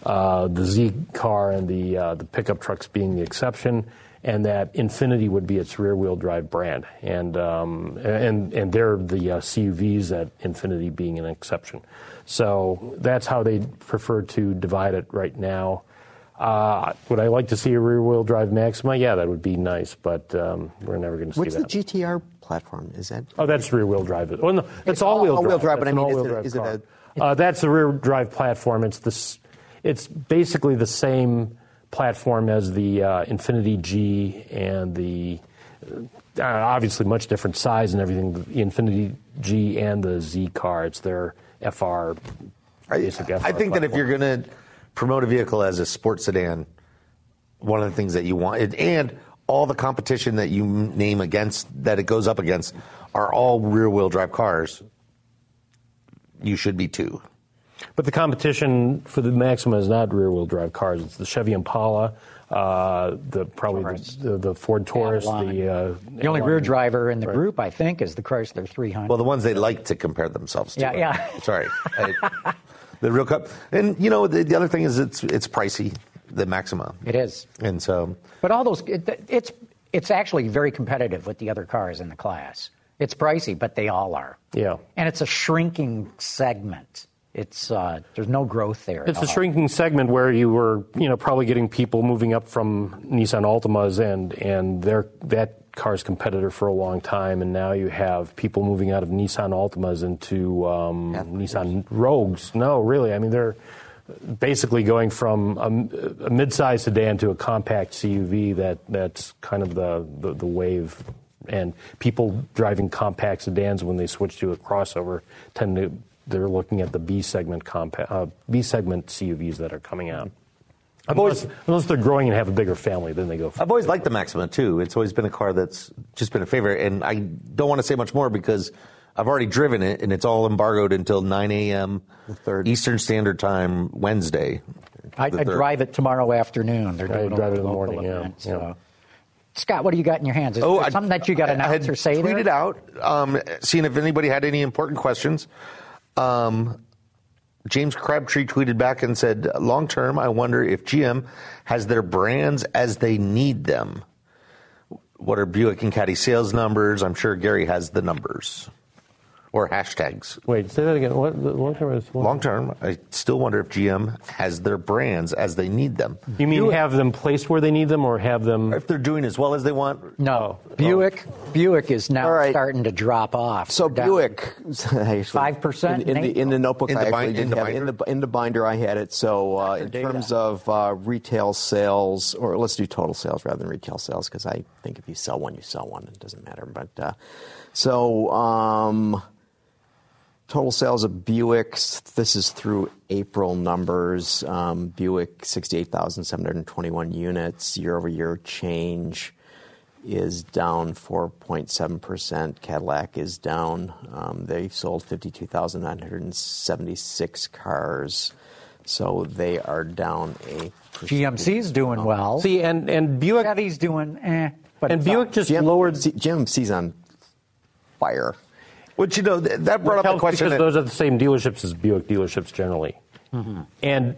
Speaker 4: uh, the Z car and the uh, the pickup trucks being the exception, and that Infiniti would be its rear-wheel drive brand, and um, and and they're the uh, C U Vs at Infiniti being an exception. So that's how they prefer to divide it right now. Uh, would I like to see a rear-wheel drive Maxima? Yeah, that would be nice, but um, we're never going to see
Speaker 3: What's
Speaker 4: that.
Speaker 3: the G T R platform? Is that?
Speaker 4: Oh, that's rear-wheel drive. Oh, no,
Speaker 3: It's
Speaker 4: it's all-wheel
Speaker 3: all-wheel
Speaker 4: drive.
Speaker 3: drive, but
Speaker 4: That's
Speaker 3: I
Speaker 4: an
Speaker 3: mean, is
Speaker 4: all-wheel
Speaker 3: it-
Speaker 4: drive
Speaker 3: is it
Speaker 4: car.
Speaker 3: a-
Speaker 4: Uh, that's the rear drive platform. It's this. It's basically the same platform as the uh, Infiniti G and the uh, obviously much different size and everything. The Infiniti G and the Z car. It's their F R. Basic F R
Speaker 5: I think that if
Speaker 4: platform.
Speaker 5: you're going to promote a vehicle as a sports sedan, one of the things that you want, and all the competition that you name against, that it goes up against, are all rear-wheel drive cars. You should be too.
Speaker 4: But the competition for the Maxima is not rear-wheel drive cars. It's the Chevy Impala, uh, the probably
Speaker 2: Taurus.
Speaker 4: the, the, the Ford Taurus,
Speaker 2: Avalon.
Speaker 4: the uh,
Speaker 2: The only
Speaker 4: Avalon.
Speaker 2: rear driver in the
Speaker 4: Right.
Speaker 2: group, I think, is the Chrysler three hundred.
Speaker 5: Well, the ones they like to compare themselves to.
Speaker 2: Yeah, yeah.
Speaker 5: Sorry. I- the real cup. And, you know, the, the other thing is it's it's pricey, the Maxima.
Speaker 2: It is.
Speaker 5: And so,
Speaker 2: But all those, it, it's it's actually very competitive with the other cars in the class. It's pricey, but they all are.
Speaker 4: Yeah.
Speaker 2: And it's a shrinking segment. It's uh, there's no growth there.
Speaker 4: It's
Speaker 2: at
Speaker 4: a
Speaker 2: all.
Speaker 4: shrinking segment where you were, you know, probably getting people moving up from Nissan Altimas and and their that car's competitor for a long time, and now you have people moving out of Nissan Altimas into um, Nissan Rogues. No, really, I mean they're basically going from a, a mid-size sedan to a compact C U V. That that's kind of the, the the wave, and people driving compact sedans when they switch to a crossover tend to. They're looking at the B segment compa- uh, B segment C U Vs that are coming out.
Speaker 5: I've always,
Speaker 4: Unless, unless they're growing and have a bigger family, then they go. For
Speaker 5: I've always liked the Maxima, too. It's always been a car that's just been a favorite. And I don't want to say much more because I've already driven it, and it's all embargoed until nine a.m. Eastern Standard Time, Wednesday.
Speaker 2: I,
Speaker 5: the
Speaker 2: I
Speaker 5: third.
Speaker 2: drive it tomorrow afternoon. They're
Speaker 4: I
Speaker 2: doing a
Speaker 4: drive it in the
Speaker 2: local
Speaker 4: morning, yeah,
Speaker 2: event,
Speaker 4: yeah.
Speaker 2: so. Scott, what do you got in your hands? Is
Speaker 5: Oh,
Speaker 2: there
Speaker 5: I-
Speaker 2: something that you got to
Speaker 5: I had
Speaker 2: announce or say
Speaker 5: tweeted
Speaker 2: there?
Speaker 5: out, um, seeing if anybody had any important questions. Um, James Crabtree tweeted back and said, long term, I wonder if G M has their brands as they need them. What are Buick and Caddy sales numbers? I'm sure Gary has the numbers. Or hashtags.
Speaker 4: Wait, say that again. What long term is?
Speaker 5: Long term, I still wonder if G M has their brands as they need them.
Speaker 4: You mean have them placed where they need them, or have them?
Speaker 5: If they're doing as well as they want.
Speaker 2: No, Buick. Buick is now
Speaker 3: All right.
Speaker 2: starting to drop off.
Speaker 3: So
Speaker 2: They're down.
Speaker 3: Buick, actually,
Speaker 2: five percent,
Speaker 3: in, in the in the notebook.
Speaker 5: In the
Speaker 3: I
Speaker 5: bind-
Speaker 3: actually
Speaker 5: in
Speaker 3: did
Speaker 5: the
Speaker 3: have in
Speaker 5: binder?
Speaker 3: the in the binder. I had it. So uh, in
Speaker 2: data.
Speaker 3: terms of uh, retail sales, or let's do total sales rather than retail sales, because I think if you sell one, you sell one. It doesn't matter. But uh, so. Um, Total sales of Buicks, this is through April numbers. Um, Buick, sixty-eight thousand seven hundred twenty-one units. Year-over-year change is down four point seven percent. Cadillac is down. Um, they sold fifty-two thousand nine hundred seventy-six cars. So they are down a percent.
Speaker 2: G M C's doing well.
Speaker 4: See, and and Buick
Speaker 2: Chevy's doing eh. But
Speaker 4: and
Speaker 2: it's
Speaker 4: Buick
Speaker 2: up.
Speaker 4: just
Speaker 3: G M,
Speaker 4: lowered.
Speaker 3: G M C's on fire.
Speaker 5: Which, you know, th- that brought up the
Speaker 4: Helps
Speaker 5: question.
Speaker 4: because
Speaker 5: that-
Speaker 4: those are the same dealerships as Buick dealerships generally. And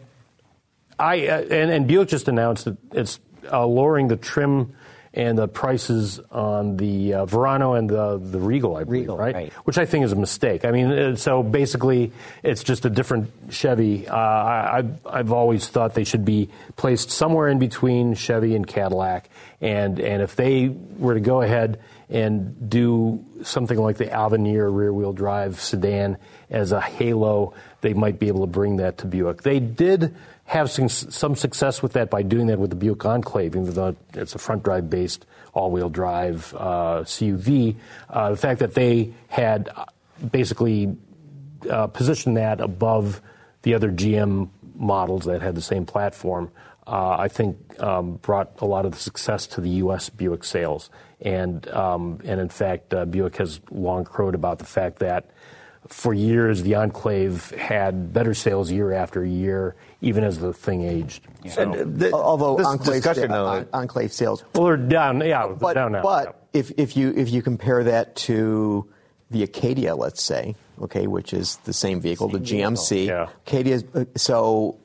Speaker 4: I uh, and, and Buick just announced that it's uh, lowering the trim and the prices on the uh, Verano and the the Regal, I believe,
Speaker 2: Regal,
Speaker 4: right?
Speaker 2: right.
Speaker 4: Which I think is a mistake. I mean, uh, so basically, it's just a different Chevy. Uh, I, I've I've always thought they should be placed somewhere in between Chevy and Cadillac, and and if they were to go ahead and do something like the Avenir rear-wheel drive sedan as a halo, they might be able to bring that to Buick. They did have some, some success with that by doing that with the Buick Enclave, even though it's a front-drive based all-wheel drive uh, C U V. Uh, the fact that they had basically uh, positioned that above the other G M models that had the same platform, uh, I think um, brought a lot of the success to the U S Buick sales. And um, and in fact, uh, Buick has long crowed about the fact that for years the Enclave had better sales year after year, even as the thing aged. So,
Speaker 5: And the-
Speaker 3: Although
Speaker 5: this
Speaker 3: Enclave,
Speaker 5: discussion, though,
Speaker 3: uh, Enclave sales.
Speaker 4: well, they're down. Yeah, they're
Speaker 3: But,
Speaker 4: down now.
Speaker 3: but if, if you if you compare that to the Acadia, let's say, okay, which is the same vehicle, the G M C.
Speaker 4: Yeah.
Speaker 3: Acadia, uh, so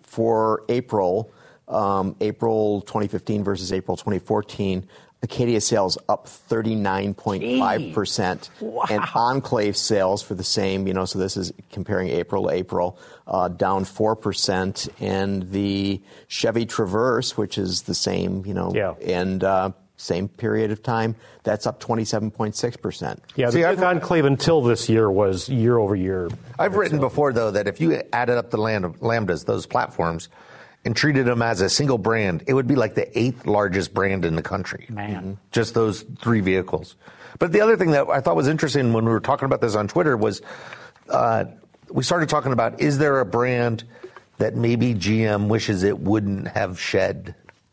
Speaker 3: for April, um, April twenty fifteen versus April twenty fourteen, Acadia sales up thirty-nine point five percent.
Speaker 2: Wow.
Speaker 3: And Enclave sales for the same, you know, so this is comparing April to April, uh, down four percent. And the Chevy Traverse, which is the same, you know,
Speaker 4: Yeah.
Speaker 3: and uh, same period of time, that's up twenty-seven point six percent.
Speaker 4: Yeah, the
Speaker 5: See,
Speaker 4: Buick
Speaker 5: I've-
Speaker 4: Enclave until this year was year over year.
Speaker 5: I've written before, though, that if you added up the lam- Lambdas, those platforms, and treated them as a single brand, it would be like the eighth largest brand in the country.
Speaker 2: Man.
Speaker 5: Just those three vehicles. But the other thing that I thought was interesting when we were talking about this on Twitter was uh, we started talking about, is there a brand that maybe G M wishes it wouldn't have shed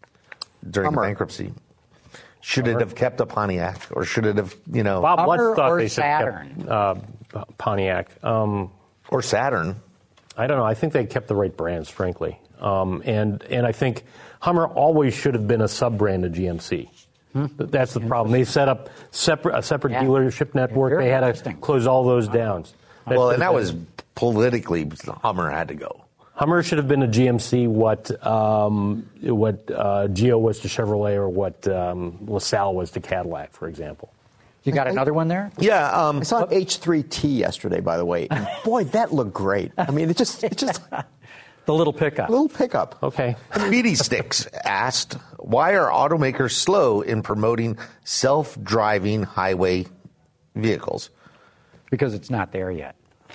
Speaker 5: during the
Speaker 3: Hummer.
Speaker 5: bankruptcy? Should it have kept a Pontiac, or should it have, you know,
Speaker 4: Bob
Speaker 2: Hummer
Speaker 4: Lutz thought
Speaker 2: or
Speaker 4: they should have kept uh, Pontiac. Um,
Speaker 5: or Saturn?
Speaker 4: I don't know. I think they kept the right brands, frankly. Um, and and I think Hummer always should have been a sub-brand of G M C. Hmm? That's the problem. They set up separate a separate
Speaker 2: Yeah.
Speaker 4: dealership network.
Speaker 2: Very
Speaker 4: They had to
Speaker 2: interesting.
Speaker 4: close all those down.
Speaker 5: Well,
Speaker 4: should
Speaker 5: and that
Speaker 4: have
Speaker 5: was
Speaker 4: been-
Speaker 5: politically, Hummer had to go.
Speaker 4: Hummer should have been a G M C what um, what uh, Geo was to Chevrolet, or what um, LaSalle was to Cadillac, for example.
Speaker 2: You got another one there?
Speaker 5: Yeah, um,
Speaker 3: I saw an H three T yesterday, by the way. And boy, that looked great. I mean, it just, it just a
Speaker 2: The little pickup.
Speaker 3: little pickup.
Speaker 4: Okay.
Speaker 5: Speedy Sticks asked, why are automakers slow in promoting self-driving highway vehicles?
Speaker 2: Because it's not there yet.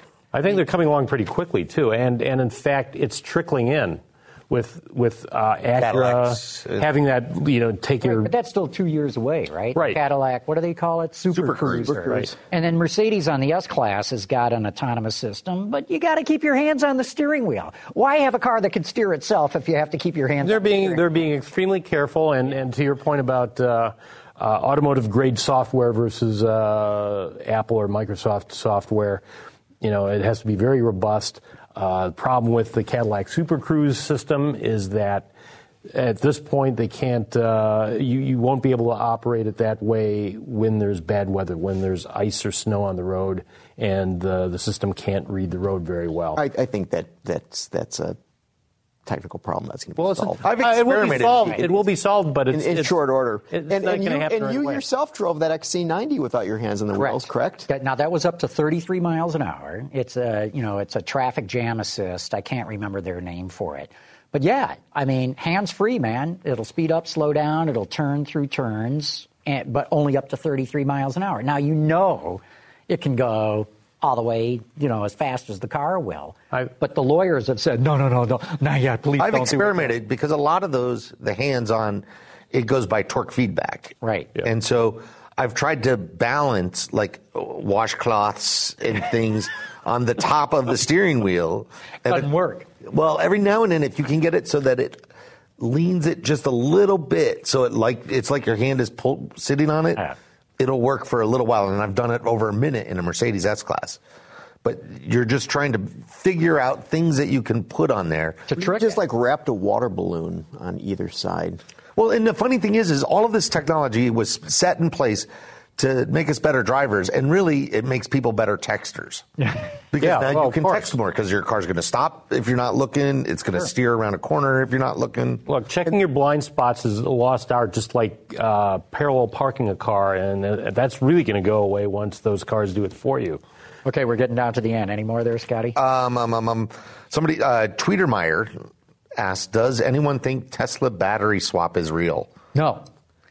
Speaker 4: I think they're coming along pretty quickly too, and and in fact, it's trickling in with with uh, Acura
Speaker 5: Cadillacs.
Speaker 4: having that, you know, take
Speaker 2: Right,
Speaker 4: your.
Speaker 2: but that's still two years away, right?
Speaker 4: Right.
Speaker 2: Cadillac, what do they call it? Super,
Speaker 3: Super
Speaker 2: Cruiser.
Speaker 3: Cruise. Super Cruise.
Speaker 2: Right. And then Mercedes on the S-Class has got an autonomous system, but you got to keep your hands on the steering wheel. Why have a car that can steer itself if you have to keep your hands
Speaker 4: They're
Speaker 2: on the
Speaker 4: being
Speaker 2: steering
Speaker 4: they're being extremely careful, and, and to your point about uh, uh, automotive grade software versus uh, Apple or Microsoft software, you know, it has to be very robust. Uh, the problem with the Cadillac Super Cruise system is that at this point they can't. Uh, you you won't be able to operate it that way when there's bad weather, when there's ice or snow on the road, and uh, the system can't read the road very well.
Speaker 3: I, I think that that's that's a technical problem that's going to be
Speaker 4: Well, it's,
Speaker 3: solved.
Speaker 5: I've
Speaker 4: uh, it will be
Speaker 5: experimented.
Speaker 4: solved. It will be solved, but
Speaker 3: in,
Speaker 4: it's
Speaker 3: in
Speaker 4: it's-
Speaker 3: short order.
Speaker 4: It's
Speaker 3: and
Speaker 4: not
Speaker 3: and you,
Speaker 4: going to happen
Speaker 3: and
Speaker 4: right
Speaker 3: you
Speaker 4: away.
Speaker 3: yourself drove that X C ninety without your hands on the wheels, correct?
Speaker 2: That- Now that was up to thirty-three miles an hour. It's a you know it's a traffic jam assist. I can't remember their name for it, but yeah, I mean hands free, man. It'll speed up, slow down. It'll turn through turns, and, but only up to thirty-three miles an hour. Now you know it can go all the way, you know, as fast as the car will.
Speaker 4: I-
Speaker 2: but the lawyers have said no, no, no, no, not yet. Please
Speaker 5: I've
Speaker 2: don't
Speaker 5: experimented because a lot of those, the hands-on, it goes by torque feedback.
Speaker 2: Right. Yeah.
Speaker 5: And so I've tried to balance like washcloths and things on the top of the steering wheel. And
Speaker 2: Doesn't
Speaker 5: it-
Speaker 2: work.
Speaker 5: Well, every now and then, if you can get it so that it leans it just a little bit, so it like it's like your hand is pull, sitting on it,
Speaker 2: Yeah.
Speaker 5: it'll work for a little while. And I've done it over a minute in a Mercedes S-Class. But you're just trying to figure out things that you can put on there.
Speaker 2: To
Speaker 3: You
Speaker 2: trick
Speaker 3: just
Speaker 2: it.
Speaker 3: like wrapped a water balloon on either side.
Speaker 5: Well, and the funny thing is, is all of this technology was set in place to make us better drivers, and really, it makes people better texters. Because
Speaker 4: Yeah,
Speaker 5: now
Speaker 4: well,
Speaker 5: you
Speaker 4: of
Speaker 5: can
Speaker 4: course.
Speaker 5: text more because your car's going to stop if you're not looking. It's going to steer around a corner if you're not looking.
Speaker 4: Look, checking your blind spots is a lost art, just like uh, parallel parking a car, and uh, that's really going to go away once those cars do it for you.
Speaker 2: Okay, we're getting down to the end. Any more there, Scotty?
Speaker 5: Um, um, um, um, somebody, uh, Tweetermeyer asked, does anyone think Tesla battery swap is real?
Speaker 2: no,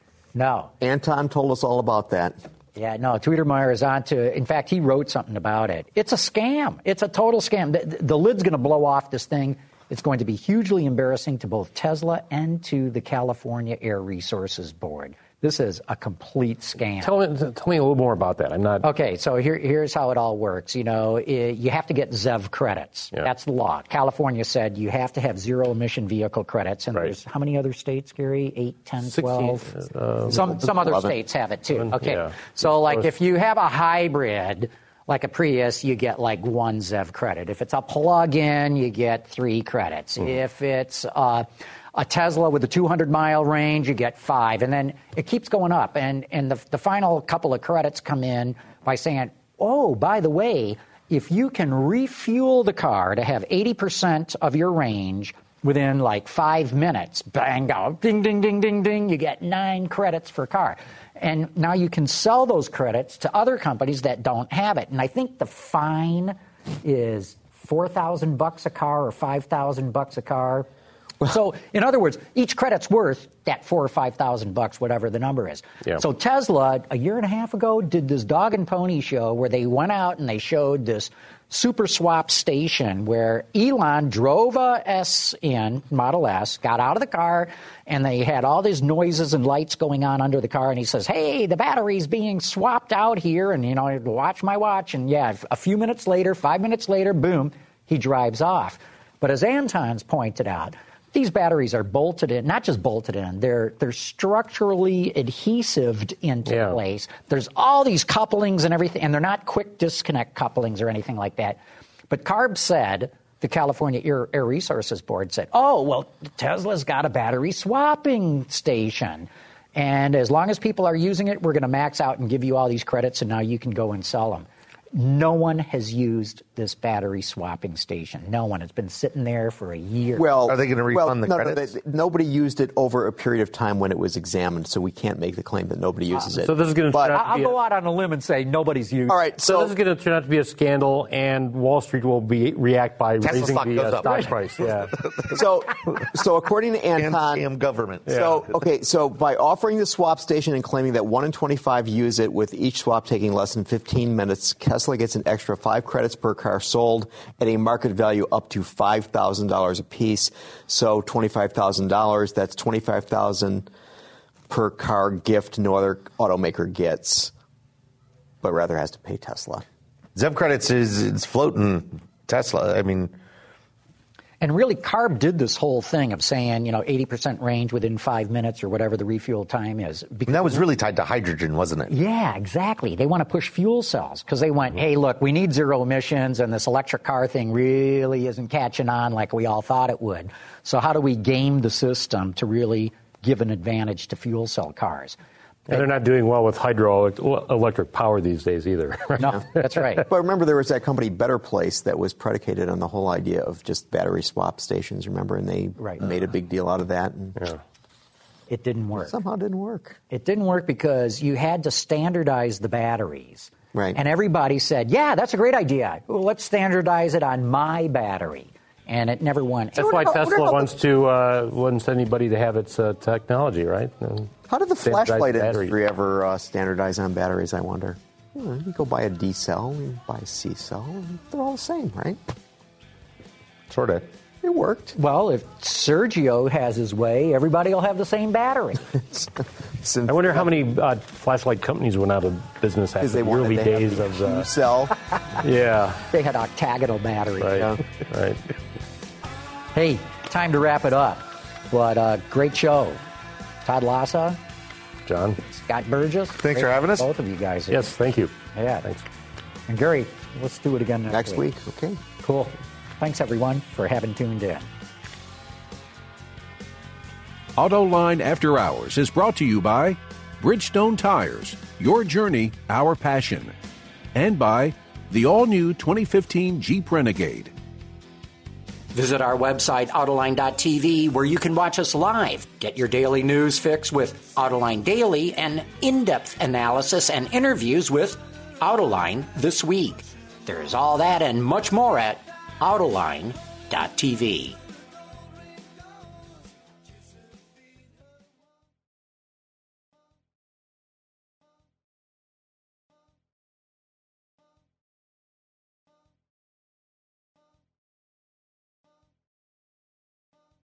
Speaker 2: no.
Speaker 3: Anton told us all about that.
Speaker 2: Yeah, no, Tweetermeyer is on to, in fact, he wrote something about it. It's a scam. It's a total scam. The, the lid's going to blow off this thing. It's going to be hugely embarrassing to both Tesla and to the California Air Resources Board. This is a complete scam.
Speaker 4: Tell me, tell me a little more about that. I'm not.
Speaker 2: Okay, so here, here's how it all works. You know, i you have to get Z E V credits.
Speaker 4: Yeah.
Speaker 2: That's the law. California said you have to have zero emission vehicle credits. And
Speaker 4: Right.
Speaker 2: there's how many other states, Gary? Eight, ten,
Speaker 4: sixteen,
Speaker 2: twelve?
Speaker 4: uh,
Speaker 2: some some other
Speaker 3: eleven.
Speaker 2: states have it too.
Speaker 4: Eleven,
Speaker 2: Okay.
Speaker 4: yeah.
Speaker 2: So like
Speaker 4: Close.
Speaker 2: if you have a hybrid, like a Prius, you get like one Z E V credit. If it's a plug-in, you get three credits.
Speaker 4: Mm.
Speaker 2: If it's uh, a Tesla with a two hundred mile range, you get five. And then it keeps going up. And, and the, the final couple of credits come in by saying, oh, by the way, if you can refuel the car to have eighty percent of your range within like five minutes, bang, go, ding, ding, ding, ding, ding, you get nine credits per car. And now you can sell those credits to other companies that don't have it. And I think the fine is four thousand bucks a car or five thousand bucks a car. So, in other words, each credit's worth that four or five thousand bucks, whatever the number is.
Speaker 4: Yeah.
Speaker 2: So Tesla, a year and a half ago, did this dog and pony show where they went out and they showed this super swap station where Elon drove a S in, Model S, got out of the car, and they had all these noises and lights going on under the car, and he says, hey, the battery's being swapped out here, and, you know, watch my watch. And, yeah, a few minutes later, five minutes later, boom, he drives off. But as Anton's pointed out, these batteries are bolted in, not just bolted in, they're they're structurally adhesived into
Speaker 4: Yeah.
Speaker 2: place. There's all these couplings and everything, and they're not quick disconnect couplings or anything like that. But CARB said, the California Air, Air Resources Board said, oh, well, Tesla's got a battery swapping station. And as long as people are using it, we're going to max out and give you all these credits, and now you can go and sell them. No one has used this battery swapping station. No one. It's been sitting there for a year.
Speaker 3: Well,
Speaker 5: Are they gonna
Speaker 3: well,
Speaker 5: refund the
Speaker 3: no, no,
Speaker 5: credits?
Speaker 3: they- nobody used it over a period of time when it was examined, so we can't make the claim that nobody uses it.
Speaker 4: So this is going to
Speaker 3: But-
Speaker 4: turn out to
Speaker 2: I'll
Speaker 4: be
Speaker 2: go
Speaker 4: a,
Speaker 2: out on a limb and say nobody's used.
Speaker 3: All right,
Speaker 4: so,
Speaker 3: so,
Speaker 4: this is going to turn out to be a scandal, and Wall Street will be react by
Speaker 5: Tesla
Speaker 4: raising
Speaker 5: stock
Speaker 4: the
Speaker 5: goes
Speaker 4: uh,
Speaker 5: up.
Speaker 4: stock
Speaker 5: Right.
Speaker 4: price. Yeah.
Speaker 3: so, so according to
Speaker 5: And
Speaker 3: Anton,
Speaker 5: scam government.
Speaker 3: So, okay, so by offering the swap station and claiming that one in twenty-five use it, with each swap taking less than fifteen minutes, Tesla gets an extra five credits per car sold at a market value up to five thousand dollars a piece. So twenty-five thousand dollars, that's twenty-five thousand dollars per car gift no other automaker gets, but rather has to pay Tesla.
Speaker 5: Zev credits is it's floating Tesla. I mean,
Speaker 2: And really, CARB did this whole thing of saying, you know, eighty percent range within five minutes or whatever the refuel time is.
Speaker 5: and that was really tied to hydrogen, wasn't it?
Speaker 2: Yeah, exactly. They want to push fuel cells because they went, hey, look, we need zero emissions, and this electric car thing really isn't catching on like we all thought it would. So how do we game the system to really give an advantage to fuel cell cars?
Speaker 4: And they're not doing well with hydroelectric power these days either. Right?
Speaker 2: No, that's right.
Speaker 3: But remember, there was that company Better Place that was predicated on the whole idea of just battery swap stations, remember? And they
Speaker 2: Right.
Speaker 3: made a big deal out of that. And
Speaker 4: Yeah.
Speaker 2: It didn't work.
Speaker 3: somehow it didn't work.
Speaker 2: It didn't work because you had to standardize the batteries.
Speaker 3: Right.
Speaker 2: And everybody said, yeah, that's a great idea. Well, let's standardize it on my battery. And it never went.
Speaker 4: That's why
Speaker 3: What about- what
Speaker 4: Tesla
Speaker 3: about
Speaker 4: wants to uh, wants anybody to have its uh, technology, right? And
Speaker 3: How did the
Speaker 4: standardized
Speaker 3: flashlight
Speaker 4: battery.
Speaker 3: industry ever uh, standardize on batteries, I wonder? You know, you go buy a D cell, you buy a C cell, and they're all the same, right?
Speaker 5: Sort of.
Speaker 3: It worked.
Speaker 2: Well, if Sergio has his way, everybody will have the same battery.
Speaker 3: Since,
Speaker 4: I wonder how many uh, flashlight companies went out of business after
Speaker 3: because they
Speaker 4: the
Speaker 3: wanted
Speaker 4: early
Speaker 3: to
Speaker 4: days
Speaker 3: have
Speaker 4: of
Speaker 3: the
Speaker 4: the.
Speaker 3: Q cell.
Speaker 4: Yeah,
Speaker 2: They had octagonal batteries.
Speaker 4: right,
Speaker 3: Yeah.
Speaker 4: right.
Speaker 2: Hey, time to wrap it up. But uh, great show. Todd Lassa,
Speaker 4: John?
Speaker 2: Scott Burgess.
Speaker 5: Thanks for
Speaker 2: Great-
Speaker 5: having us.
Speaker 2: Both of you guys.
Speaker 4: Yes, thank you.
Speaker 2: Yeah.
Speaker 4: Thanks.
Speaker 2: And Gary, let's do it again next,
Speaker 3: Next week, okay.
Speaker 2: Cool. Thanks, everyone, for having tuned in.
Speaker 1: AutoLine After Hours is brought to you by Bridgestone Tires, your journey, our passion. And by the all-new twenty fifteen Jeep Renegade.
Speaker 2: Visit our website, Autoline dot T V, where you can watch us live. Get your daily news fix with Autoline Daily and in-depth analysis and interviews with Autoline This Week. There's all that and much more at Autoline dot T V.